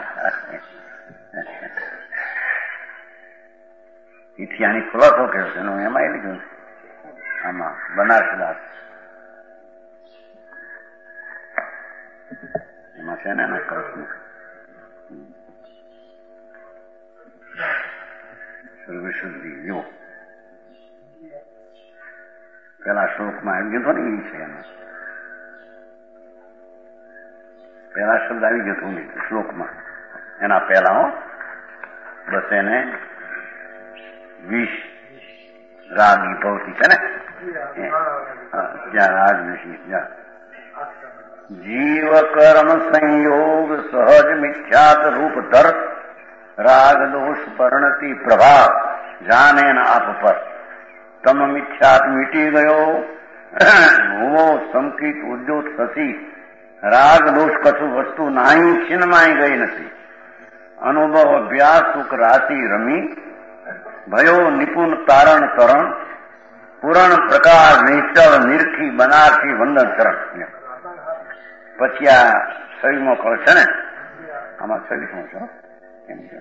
એથી આની ખુલાસો કર્યો છે એમાં એ લીધું આમાં બનારસદાસ એમાં છે ને એના કર્મ સર્વશુદ્ધિ. જો પેલા શ્લોકમાં આવી ગયો ને એ છે એમાં પેલા શબ્દ આવી ગયો હતું શ્લોકમાં એના પહેલા હો બસ એને વિષ રાગી ભવતી છે ને જ્યાં રાગ વિષી જ્યાં જીવ કર્મ સંયોગ સહજ મિથ્યાત રૂપ ધર રાગ દોષ પરિણતિ પ્રભાવ જાને આપ પર તમ મિથ્યાત મીટી ગયો હોવો સંકિત ઉદ્યોત થતી રાગ દોષ કશું વસ્તુ નાહી છીનમાઈ ગઈ નથી. અનુભવ અભ્યાસ સુખ રાશિ રમી भयो निपुण तारण तरण પૂરણ પ્રકાર નિશ્ચળ નિરખી બનારથી વંદન ચરણ. પછી આ છવ્વીસમો કળ છે ને, આમાં છવ્વીસમો છે એમ છે.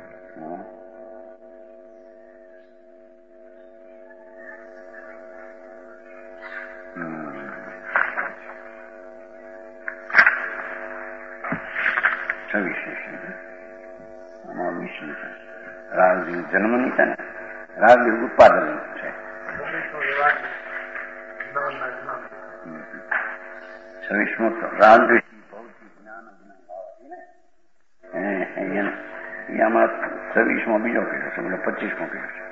છવ્વીસ આમાં વીસમી છે. રાગદેવ જન્મની છે ને, રાગદેવ ઉત્પાદન છે. છવ્વીસમો રાગદેવ આમાં છવ્વીસમો બીજો કીધો છે, એટલે પચીસમો કીધો છે.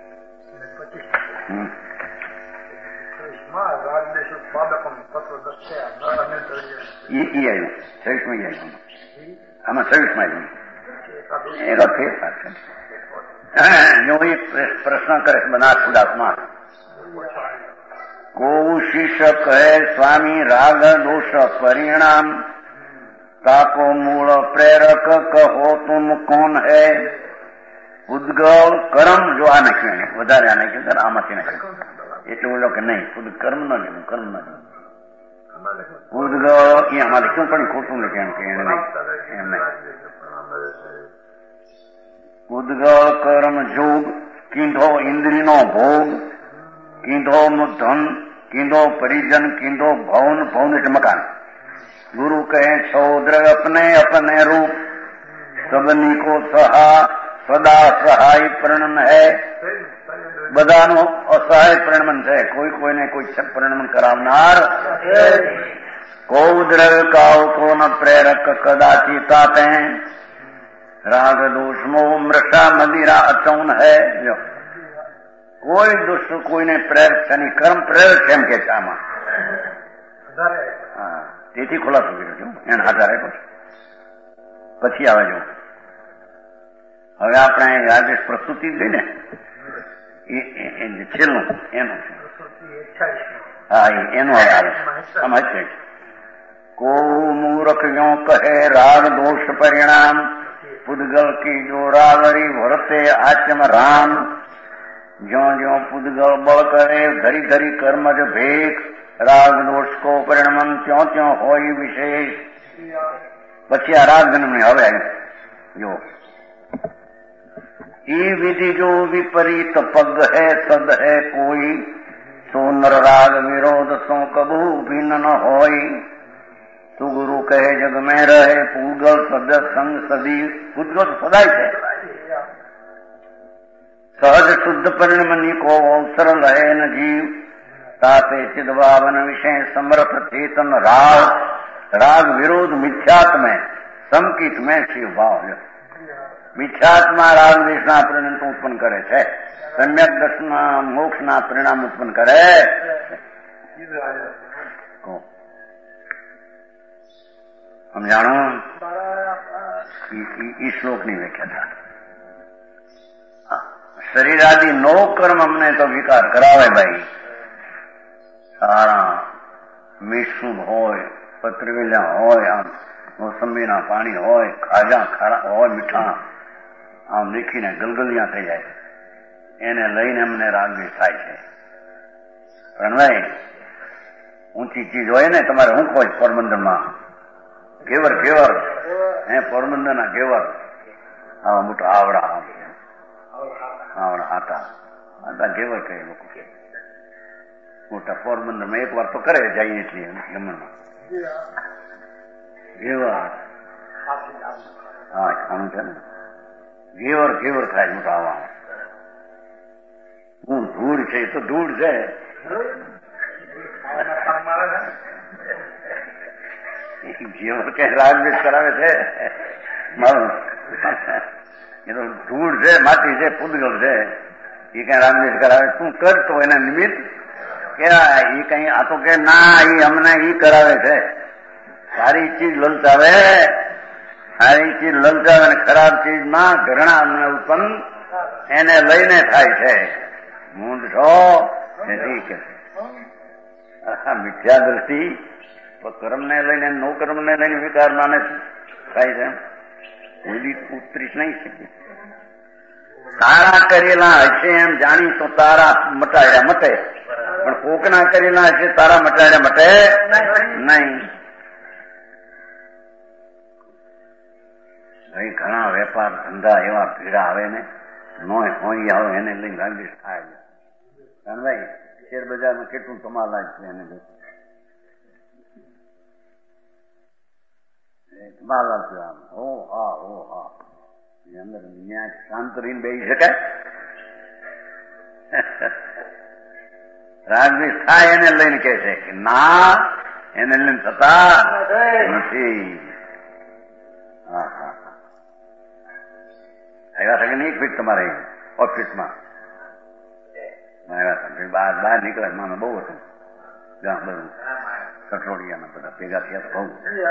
ઈ આવ્યું છવ્વીસમાં ઈ આવ્યું, આમાં છવ્વીસમાં આવ્યું. એનો ફેરફાર છે. જો એક પ્રશ્ન કરે છે બનાસ ઉદાસમાં, ગોઉ શિષ્ય કહે સ્વામી રાગ દોષ પરિણામ, તાકો મૂળ પ્રેરક કહો તુમ કોણ હૈ. ઉદ્ગવ કર્મ જો આ નાખ્યું એને વધારે આ નાખ્યું આમાંથી નાખ્યું એટલે બોલો કે નહીં ખુદ કર્મ ન લેવું, કર્મ ન લેવું. ઉદ્ગવ એ આમાં લખ્યું પણ ખોટું લખ્યું એમ કે એને નહીં એમ નહીં. ઉદ્ગવ કર્મ જોગ કીધો ઇન્દ્રિયનો ભોગ, કીધો ધન, કીધો પરિજન, કીધો ભવન, ભવન એટલે મકાન. ગુરુ કહે છોદ્ર અપને અપને રૂપ, સબની કો સહા સદા સહાય પ્રણન હૈ. બધાનો અસહાય પ્રણમન છે, કોઈ કોઈને કોઈ પ્રણમન કરાવનાર. કૌ દ્રવ્ય કાવ કો ન પ્રેરક કદાચિ તાતે, રાગ દોષ મોહ મૃષા મદિરા અચૌન હૈ. જો કોઈ દુષ્ટ કોઈને પ્રેરક છે નહીં, કર્મ પ્રેરક છે એમ કે છે આમાં. હા તેથી ખુલાસો કર્યો છું એને આધારે પછી પછી આવે જો. હવે આપણે રાજેશ પ્રસ્તુતિ ગઈ ને એ છેલ્લું એનું છે. હા એનું હવે આવે આમાં છે. કો મૂર્ખ યો કહે રાગ દોષ પરિણામ, પુદ્ગલ કી જો રાવરી વર્તે આચમ રામ. જ્યો જ્યો પુદ્ગલ બળ કરે ધરી ધરી કર્મજ ભેખ, રાગ દોષ કો પરિણમન ત્યો ત્યો હોય વિશેષ. પછી આ રાગ જન્મ હવે આવ્યું જો. ઈ વિધિ જો વિપરીત પગ હૈ સદ હૈ કોઈ, સો નર રાગ વિરોધ સો કબુ ભિન્ન ન હોય. તું ગુરુ કહે જગ મેં રહે પૂગલ સદ સંગ સદી. પૂગલ સદાય છે. સહજ શુદ્ધ પરિણમની કો અવસર રહે ન જીવ, તાતે ચિદભાવન વિષય સમર્થ ચેતન રાગ. રાગ વિરોધ મિથ્યાત્ में समकित में शिव भाव. મિથ્યાત્મા રાગ દેશના પરિણામ ઉત્પન્ન કરે છે, સમ્યક દર્શના મોક્ષના પરિણામ ઉત્પન્ન કરે. સમજાણો ઈ શ્લોકની વ્યાખ્યા. શરીર આદિ નો કર્મ અમને તો વિકાર કરાવે ભાઈ. સારા મીઠું હોય, પત્રવેલા હોય, આમ મોસંબીના પાણી હોય, ખાજા ખારા હોય, મીઠા આમ દેખીને ગલગલિયા થઈ જાય, એને લઈને અમને રાગદ્વેષ થાય છે. પણ ભાઈ ઊંચી ચીજ હોય ને, તમારે હું કહો પોરબંદરમાં ઘેવર ઘેવર હે પોરબંદરના ઘેવર આવા મોટા આવડા આવડા આટા આટા ઘેવર કહે લોકો મોટા પોરબંદરમાં. એક વાર તો કરે જાય એટલી જમણમાં ઘેવર. હા ખાણું છે ને ઘેવર ઘેવર થાય મોટા આવા. હું ધૂળ છે તો ધૂળ છે. ઘેવર કઈ રાગદ્વેષ કરાવે છે મારું? એ તો ધૂળ છે, માટી છે, પૂદગલ છે. એ કઈ રાગદ્વેષ કરાવે? તું કરતો એના નિમિત્ત કે એ કઈ આ તો કે ના એ અમને ઈ કરાવે છે. સારી ચીજ લલચાવે, સારી ચીજ લલચાવે અને ખરાબ ચીજમાં ઘૃણા અમને ઉત્પન્ન એને લઈને થાય છે. મૂંડ છો ઠીક છે. મિથ્યા દ્રષ્ટિ કર્મને લઈને નો કર્મને લઈને વિકાર માને થાય છે. કોઈ ઉતરી નહીં શકે. તારા કરેલા હશે એમ જાણી તો તારા મટાડ્યા મટે, પણ કોકના કરેલા હશે તારા મટાડ્યા મટે નહીં. ભાઈ ઘણા વેપાર ધંધા એવા ભીડા આવે ને નોય હોય આવે એને લઈને રાગીશ થાય. કારણ ભાઈ શેર બજારમાં કેટલું કમાલા છે એને કમાલા છે આમ ઓ હા ઓ હા અંદર ત્યાં શાંત રહીને બેસી શકાય? રાગદ્વેષ થાય એને લઈને કે છે કે ના એને લઈને થતા નથી. હા હા આવ્યા থাকে નહીં ફીટ તમારે ઓફિસમાં આવ્યા હતા બહાર બહાર નીકળે માનો બહુ હતું ગામ બધું કઠોડિયાના બધા ભેગા થયા બહુ.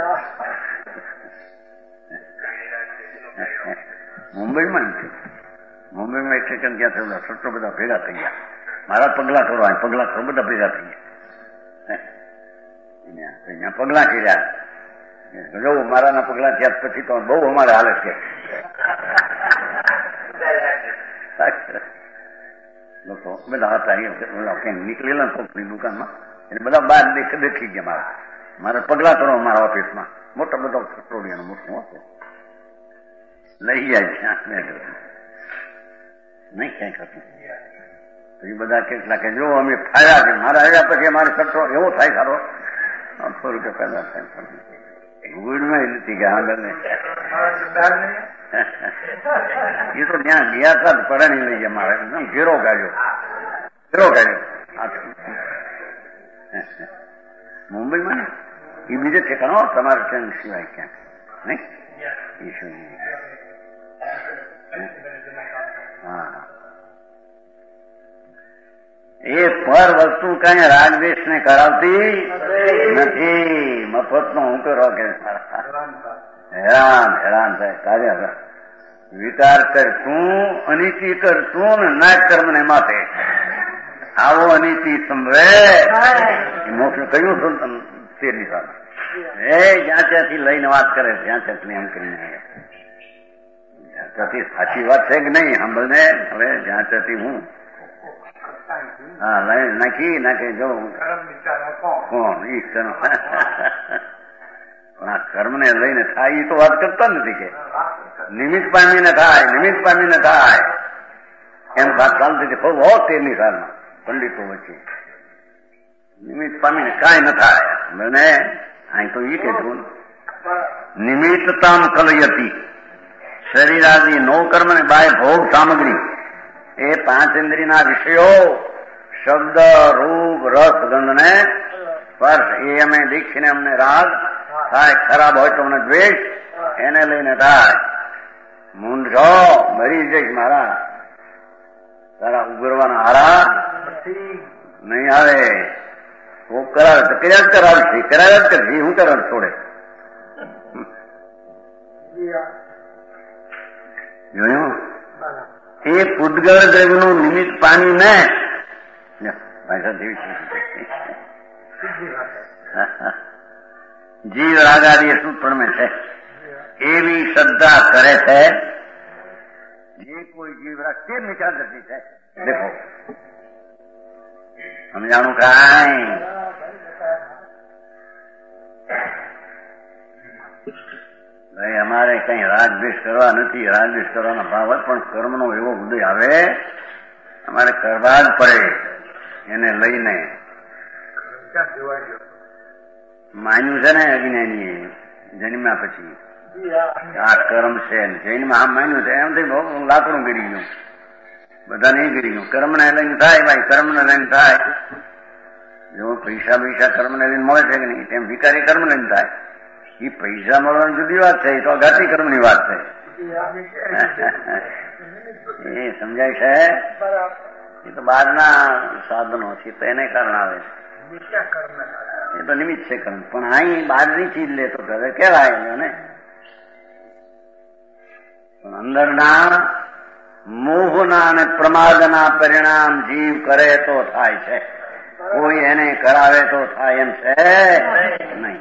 મુંબઈમાં મુંબઈમાં એક સેકન્ડ ક્યાં થયેલા સટ્ટો બધા ભેગા થઈ ગયા. મારા પગલા થોડો પગલા થોડો બધા ભેગા થઈ ગયા પગલા કર્યા. જો મારાના પગલા થયા પછી તો બહુ અમારે હાલે છે. લોકો બધા હતા નીકળેલા કોકની દુકાનમાં એટલે બધા બહાર દેખી ગયા. મારા મારા પગલા થોડો મારા ઓફિસમાં મોટો બધો કટોડિયાનો મોટો હતો લઈ જાય ક્યાં નહીં ક્યાંક હતું. પછી બધા કેટલા કે જો અમે ફાયા છે મારા આવ્યા પછી અમારે કટો એવો થાય સારો સો રૂપિયા પેદા થાય. ગુડમાં નથી કે આગળ ને એ તો ત્યાં ગયા હતા પરણી લઈ ગયા. મારે ઘેરો કાઢ્યો ઘેરો કાઢ્યો મુંબઈમાં ને એ બીજે ઠેકાણો તમારે ટ્રેન સિવાય ક્યાંક નહીં. હા એ પર વસ્તુ કઈ રાગદ્વેષ ને કરાવતી નથી. મફત નો હું કરો કે હેરાન હેરાન થાય. તારે વિચાર કરશું અનિતિ કરશું ને ના કર્મ ને માથે આવો અનિતિ સંભવે મોક્ષ કયું છું તેની સાથે એ જ્યાં ત્યાંથી લઈને વાત કરે જ્યાં ત્યાંથી એમ કરીને ત્યાંથી સાચી વાત છે કે નહીં સાંભળ ને. હવે જ્યાં ત્યાંથી હું હા લઈ નાખી નાખી જો કોણ ઈશ્વર પણ આ કર્મ ને લઈને થાય એ તો વાત કરતા નથી કે નિમિત્ત પામીને થાય નિમિત્ત પામીને થાય એમ વાત ચાલતી હતી બહુ તેરની સાલમાં પંડિતો વચ્ચે નિમિત્ત પામીને કાંઈ ન થાય. મને અહીં તો એ કહેતું નિમિત્તતામ કલયતી શરીરાદી નો કર્મ ને બાય ભોગ સામગ્રી એ પાંચ ઇન્દ્રિયના વિષયો શબ્દ રૂપ રસ ગંધ ને સ્પર્શ એ અમે દીક્ષીને અમને રાગ થાય. ખરાબ હોય તો અમને દ્વેષ એને લઈને થાય. મૂંઢો મરી જઈશ મારા તારા ઉગરવાના હારા નહીં આવે. હું કરાવે તો કર્યા જ કરાવશે કરાવ્યા જ કરશે હું કરવા છોડે જોયું. એ પૂતગળ દ્રવ્યનું નિમિત્ત પાણી ને જીવ રાગાદી સૂત્રમાં છે એવી શ્રદ્ધા કરે છે જે કોઈ જીવ રાગ તે વિચાર કરતી છે. દેખો સમજાણું કાંઈ ભાઈ અમારે કઈ રાગદ્વેષ કરવા નથી. રાગદ્વેષ કરવાના ભાવ પણ કર્મનો એવો ઉદય આવે અમારે કરવા જ પડે. એને લઈને માન્યું છે ને અજ્ઞાની જન્મ્યા પછી આ કર્મ છે જૈનમાં આમ માન્યું છે એમથી બહુ લાકડું ગરી ગયું બધા નહીં ગરી ગયું. કર્મ ને લઈને થાય ભાઈ કર્મ ને લઈને થાય. જો પૈસા પૈસા કર્મ ને લઈને મળે છે કે નહીં તેમ વિકારી કર્મ લઈને થાય. એ પૈસા મળવાની જુદી વાત છે તો ઘાટી કર્મની વાત છે. એ સમજાય છે એ તો બહારના સાધનો છે તો એને કારણ આવે છે એ તો નિમિત્ત છે કર્મ. પણ અહીં બહારની ચીજ લે તો ઘરે કહેવાય ને પણ અંદરના મોહના અને પ્રમાદના પરિણામ જીવ કરે તો થાય છે. કોઈ એને કરાવે તો થાય એમ છે નહીં.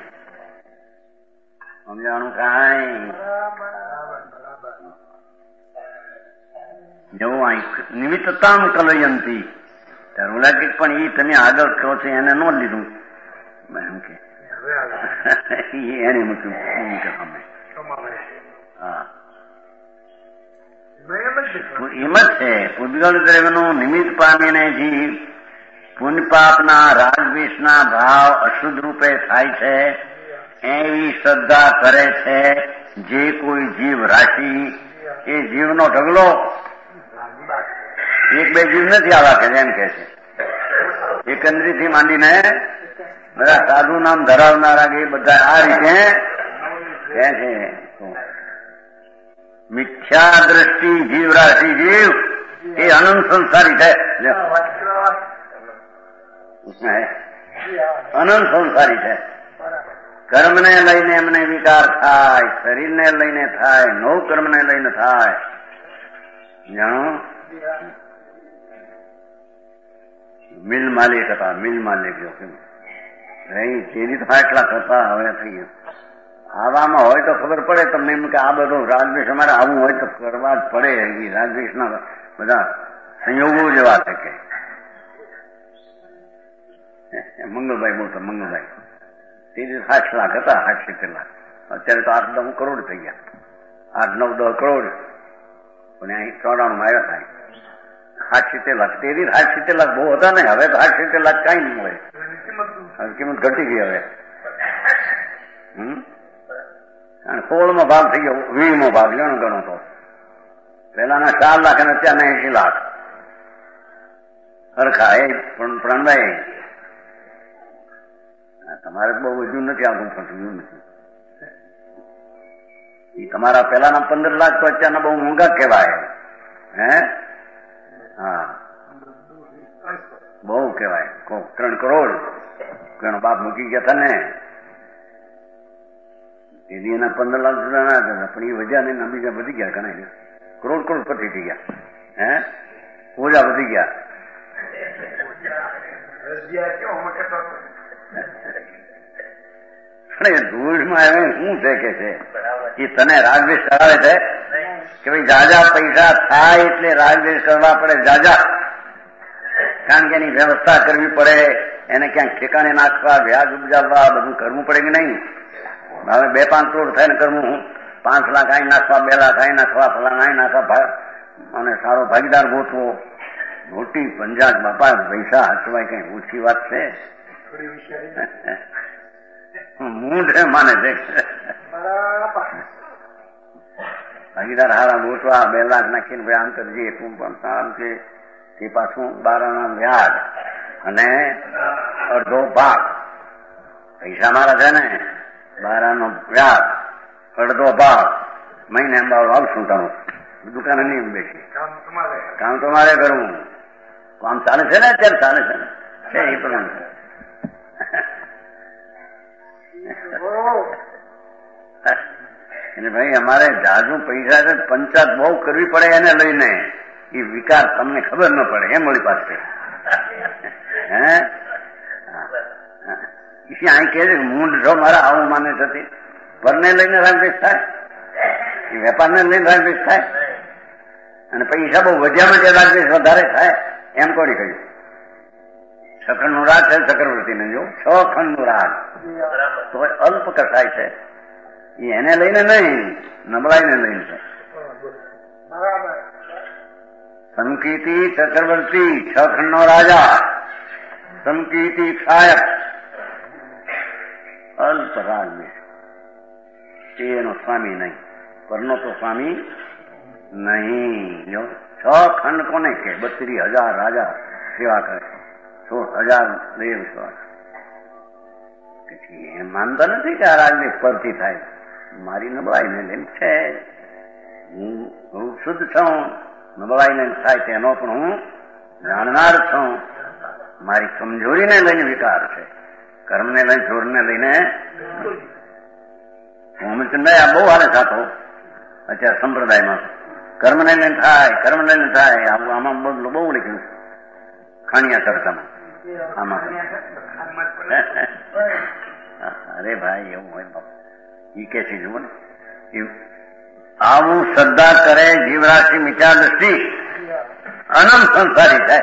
સમજાણું કાંઈ જેવું અહીં નિમિત્તતામ કલયંતી ત્યારે ઓલા કે પણ એ તમે આગળ કહો છો એને ન લીધું એમ કે એને મૂક્યું અમે હા એમ જ છે પૂતગલ દ્રવ્યનું નિમિત્ત પામીને જીવ પુણ્ય પાપના રાગદ્વેષના ભાવ અશુદ્ધ રૂપે થાય છે એવી શ્રદ્ધા કરે છે જે કોઈ જીવ રાશિ એ જીવનો ઢગલો એક બે જીવ નથી આવા કે એમ કે છે એકંદરીથી માંડીને બધા સાધુ નામ ધરાવનારા કે બધા આ રીતે કહે છે મિથ્યા દ્રષ્ટિ જીવ રાશિ જીવ એ અનંત સંસારી છે અનંત સંસારી છે કર્મને લઈને એમને વિકાર થાય શરીરને લઈને થાય નવ કર્મને લઈને થાય જાણો મિલ માલિક હતા મિલ માલિક રહી તેરી તો એટલા થતા હવે થઈ ગયું આવામાં હોય તો ખબર પડે તમને એમ કે આ બધો રાગદ્વેષ અમારે આવું હોય તો કરવા જ પડે એ રાગદ્વેષના બધા સંયોગો જેવા છે કે મંગલભાઈ બોલતા મંગલભાઈ તે સાત લાખ હતા આઠ સિત્તેર લાખ અત્યારે તો આઠ નવ કરોડ થઈ ગયા આઠ નવ દસ કરોડ પણ અહીં ચોરાણું આવ્યા થાય આઠ સિત્તેર લાખ તેરી આઠ સિત્તેર લાખ બહુ હતા ને હવે તો આઠ સિત્તેર લાખ કઈ નહીં મળે કિંમત ઘટી ગઈ હવે હમ સોળમો ભાગ થઈ ગયો વીસમો ભાગ ગણો ગણો તો પેલાના ચાર લાખ અને અત્યારના એસી લાખ સરખા એ પણ પ્રણભાઈ તમારે બહુ વધુ નથી આવતું ફસવું નથી એ તમારા પેલાના પંદર લાખ તો અત્યારના બહુ મોંઘા કહેવાય હે હા બહુ કહેવાય ત્રણ કરોડ કોઈનો બાપ મૂકી ગયા હતા ને તેથી એના પંદર લાખ રૂપિયા ના હતા પણ એ વજ્યા ને બીજા વધી ગયા ઘણા કરોડ કરોડ પતી થઈ ગયા હે ઓજા વધી ગયા ધૂળમાં આવે શું છે કે છે એ તને રાગદ્વેષ કરાવે છે કે ભાઈ જાજા પૈસા થાય એટલે રાગદ્વેષ કરવા પડે જાજા કારણ કે એની વ્યવસ્થા કરવી પડે એને ક્યાંક ઠેકાણે નાખવા વ્યાજ ઉપજાવવા બધું કરવું પડે કે નહીં હવે બે પાંચ કરોડ થાય ને કરવું પાંચ લાખ અહીં નાખવા બે લાખ અહીં નાખવા ફલાણા અહીં નાખવા અને સારો ભાગીદાર ગોઠવો મોટી પંજાબ બાપા પૈસા હાચવાય કઈ ઓછી વાત છે મૂંઢ માને છે ભાગીદાર હારા ગોઠવા બે લાખ નાખીને ભાઈ આમ કરજે એટલું પણ આમ છે તે પાછું બારાના વ્યાજ અને અડધો ભાગ પૈસા મારા છે ને બારાનો વ્યાજ અડધો ભાગ મહિને અંબાવ આવશું તમે દુકાને નહીં બેસી કામ તો મારે કરવું કામ ચાલે છે ને અત્યારે ચાલે છે ને છે એ પણ એટલે ભાઈ અમારે જાજુ પૈસા છે પંચાયત બહુ કરવી પડે એને લઈને એ વિકાર તમને ખબર ન પડે એમ વળી પાસે હે અહીં કે છે મૂંઢ છો મારા આવું માને થતી પરને લઈને રાગદ્વેષ થાય એ વેપારને લઈને રાગદ્વેષ થાય અને પૈસા બહુ વધ્યામાં જે રાગદ્વેષ વધારે થાય એમ કોની કહ્યું સખંડ નું રાગ છે ચક્રવર્તીને જો છ ખંડ નું રાગ તો અલ્પ કસાય છે એ એને લઈને નહીં નબળાઈને લઈને છે સંકીર્તિ ચક્રવર્તી છ ખંડ નો રાજા સંકીર્તિ શાયક અલ્પ રાગ એ એનો સ્વામી નહીં પરનો તો સ્વામી નહીં જો છ ખંડ કોને કે બત્રીસ હજાર રાજા સેવા કરે સોળ હજાર દેવ સેવા એમ માનતા નથી કે આ રાજની પરથી થાય મારી નબળાઈને લઈને છે હું શુદ્ધ છું નબળાઈને થાય તેનો પણ હું જાણનાર છું મારી કમજોરીને લઈને વિકાર છે કર્મને લઈને જોરને લઈને મોહમ્મદચંદ્ર બહુ હારે સાતો અત્યારે સંપ્રદાયમાં કર્મને લઈને થાય કર્મને લઈને થાય આમાં બદલું બહુ લખ્યું ખાણિયા ચર્ચામાં આમાં અરે ભાઈ એવું હોય બાપુ એ કે છે જુઓ ને આવું શ્રદ્ધા કરે જીવરાશિ મિથ્યા દ્રષ્ટિ અનંત સંસારી છે.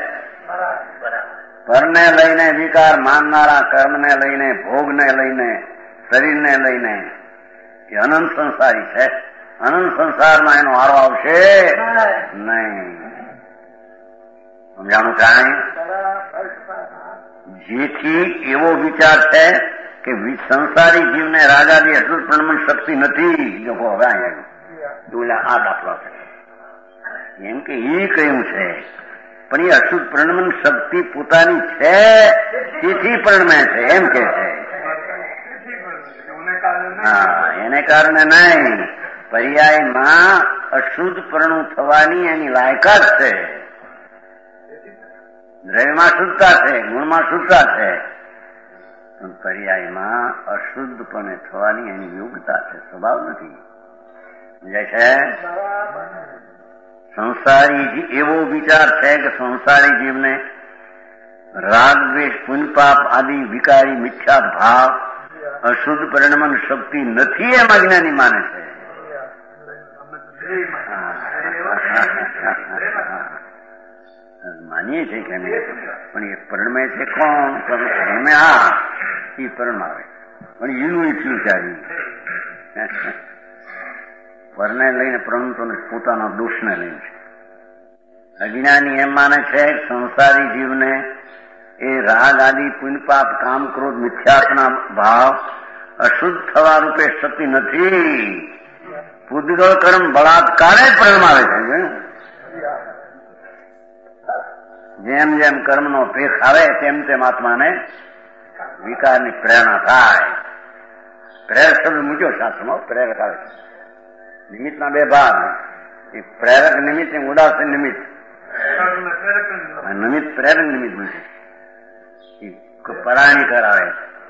પરને લઈને વિકાર માનનારા, કર્મને લઈને, ભોગને લઈને, શરીરને લઈને એ અનંત સંસારી છે. અનંત સંસારમાં એનો વારો આવશે નહીં. સમજાણું કાંઈ? જેથી એવો વિચાર છે કે સંસારી જીવને રાગાદી અશુદ્ધ પ્રણમન શક્તિ નથી. જો હવે અહીંયા આ દાખલો છે એમ કે એ કહ્યું છે, પણ એ અશુદ્ધ પ્રણમન શક્તિ પોતાની છે તેથી પ્રણમે છે એમ કે છે. હા, એને કારણે નહીં, પર્યાયમાં અશુદ્ધ પ્રણું થવાની એની લાયકાત છે. દ્રવ્યમાં શુદ્ધતા છે, ગુણમાં શુદ્ધતા છે, પણ પર્યાયમાં અશુદ્ધપણે થવાની એની યોગ્યતા છે, સ્વભાવ નથી. સમજાય છે? સંસારી એવો વિચાર છે કે સંસારી જીવને રાગ દ્વેષ પુણ્યપાપ આદિ વિકારી મિથ્યા ભાવ અશુદ્ધ પરિણમન શક્તિ નથી એમ અજ્ઞાની માને છે. માનીએ છીએ કે પણ એ પરણમે છે કોણ? પરણમે આ એ પરણાવે, પણ એનું એટલું વિચાર્યું પરને લઈને પ્રણતો પોતાના દોષને લઈને છે. અજ્ઞાની એમ માને છે સંસારી જીવને એ રાગ આદિ પુણ્યપાપ કામ ક્રોધ મિથ્યાત્મના ભાવ અશુદ્ધ થવા રૂપે શક્તિ નથી. પૂદગળ કર્મ બળાત્કારે જ પરમાવે છે. જેમ જેમ કર્મનો ભેખ આવે તેમ તેમ આત્માને વિકારની પ્રેરણા થાય. પ્રેરક શબ્દ મૂક્યો શાસ્ત્રમાં, પ્રેરક આવે છે. નિમિત્તના બે ભાગ, એ પ્રેરક નિમિત્ત ને ઉદાસીન નિમિત્ત. નિમિત્ત પ્રેરક નિમિત્ત બનશે. પરાણી કરાવે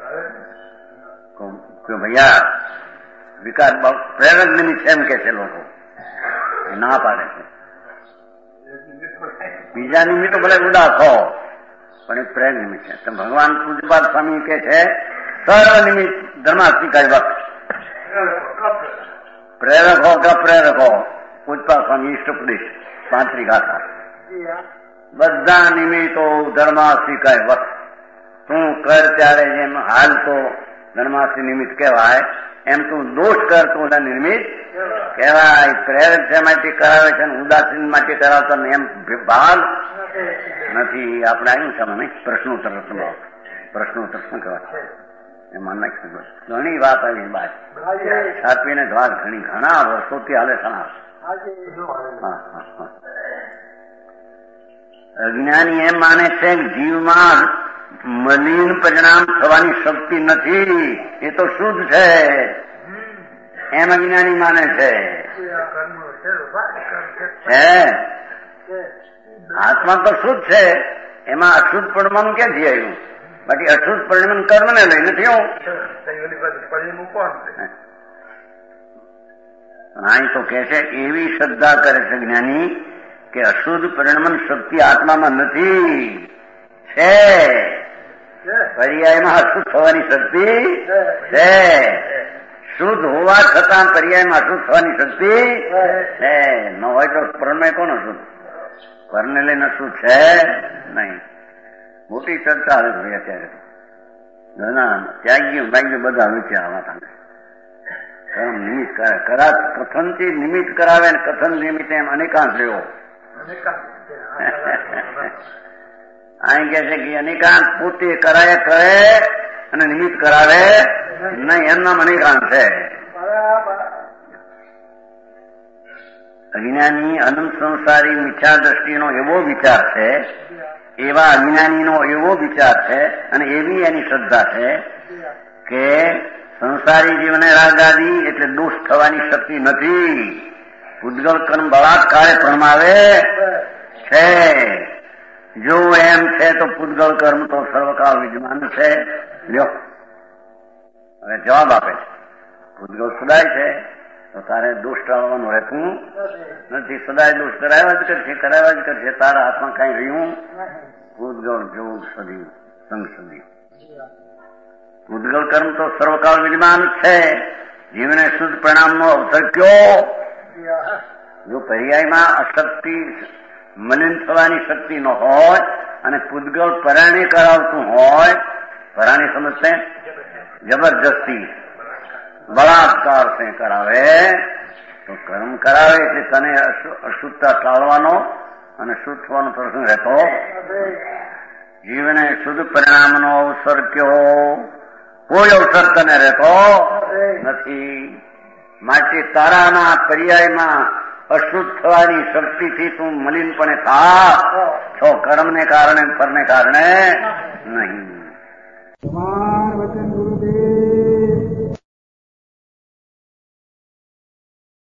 કે ભૈયા વિકાર પ્રેરક નિમિત્ત એમ કે છે લોકો, ના પાડે છે. બીજા નિમિત્તો ભલે ઉદાસ હો પણ એ પ્રેરક નિમિત્ત છે. ભગવાન પૂજ્યપાદ સ્વામી કે છે સર્વ નિમિત્ત ધર્માસ્તિકાય વખત પ્રેરક હો કે પ્રેરક હો. પૂજ્યપાદ સ્વામી ઈષ્ટોપદેશ પાંત્રી ગાથા, બધા નિમિત્તો ધર્માસ્તિકાય વખત. તું કર ત્યારે જેમ હાલ તો ધર્માસ્તી નિમિત્ત કહેવાય, એમ તું દોષ કર તું નિમિત્ત કહેવાય. પ્રેરક છે માટે કરાવે છે, ઉદાસીન માટે કરાવતા એમ ભાગ નથી. આપણે આવ્યું છે મને પ્રશ્નોત્તર પ્રશ્નોત્તર શું કહેવાય એમાં નાખ્યું. ઘણી વાત આવી બાદ છાપીને વાત ઘણી ઘણા વર્ષોથી હાલે સણા. અજ્ઞાની એમ માને છે કે જીવમાં મલિન પરિણામ થવાની શક્તિ નથી, એ તો શુદ્ધ છે એમ અજ્ઞાની માને છે. આત્મા તો શુદ્ધ છે, એમાં અશુદ્ધ પરિણામ ક્યાંથી આવ્યું? બાકી અશુદ્ધ પરિણામ કર્મને લઈને થયું. અહીં તો કે છે એવી શ્રદ્ધા કરે છે જ્ઞાની કે અશુદ્ધ પરિણામ શક્તિ આત્મામાં નથી, છે. પર્યાયમાં અશુદ્ધ થવાની શક્તિ છે. શુદ્ધ હોવા છતાં પર્યાયમાં અશુદ્ધ થવાની શક્તિ છે. ન હોય તો પરણમય કોણ શુદ્ધ? પરને લઈને શુદ્ધ છે નહીં. મોટી ચર્ચા આવે ભાઈ અત્યારે ઘણા ત્યાગી ભાગ્ય બધા વેચ્યા આવા થાય. કર્મ નિમિત્ત કરે, કરા કથનથી નિમિત્ત કરાવે ને કથન નિમિત્તે એમ અનેકાંત રહ્યો. અહીં કે છે કે અનેકાંત પોતે કરાય કરે અને નિમિત્ત કરાવે નહીં, એમ નામ અનેકાંત છે. અજ્ઞાની અનંત સંસારી મિથ્યા દ્રષ્ટિનો એવો વિચાર છે, એવા અજ્ઞાનીનો એવો વિચાર છે અને એવી એની શ્રદ્ધા છે કે સંસારી જીવને રાગાદી એટલે દોષ થવાની શક્તિ નથી. પૂદગળ કર્મ બળાત્કારે પરમાવે છે. જો એમ છે તો પૂદગળ કર્મ તો સર્વકાળ વિદ્યમાન છે. લ્યો હવે જવાબ આપે છે, પૂદગળ સદાય છે તો તારે દોષ ટાળવાનું રહેતું નથી. સદાય દોષ કરાવ્યા જ કરશે, કરાવ્યા જ કરશે. તારા હાથમાં કઈ રહ્યું? પૂદગળ જોગ સદી સંગ સદી. પૂદગળ કર્મ તો સર્વકાળ વિદ્યમાન છે. જીવને શુદ્ધ પરિણામનો અવસર કયો? જો પર્યાયમાં અશક્તિ મલિન થવાની શક્તિ ન હોય અને પૂતગલ પરાણી કરાવતું હોય, પરાણી સમજશે, જબરજસ્તી બળાત્કાર સે કરાવે તો કર્મ કરાવે એટલે તને અશુદ્ધતા ટાળવાનો અને શુદ્ધ થવાનો પ્રશ્ન રહેતો. જીવને શુદ્ધ પરિણામનો અવસર કયો? કોઈ અવસર તને રહેતો નથી. માટે તારાના પર્યાયમાં અશુદ્ધ થવાની શક્તિથી તું મલિનપણે થા છો, કર્મને કારણે ફરને કારણે નહીં. વચન ગુરુદેવ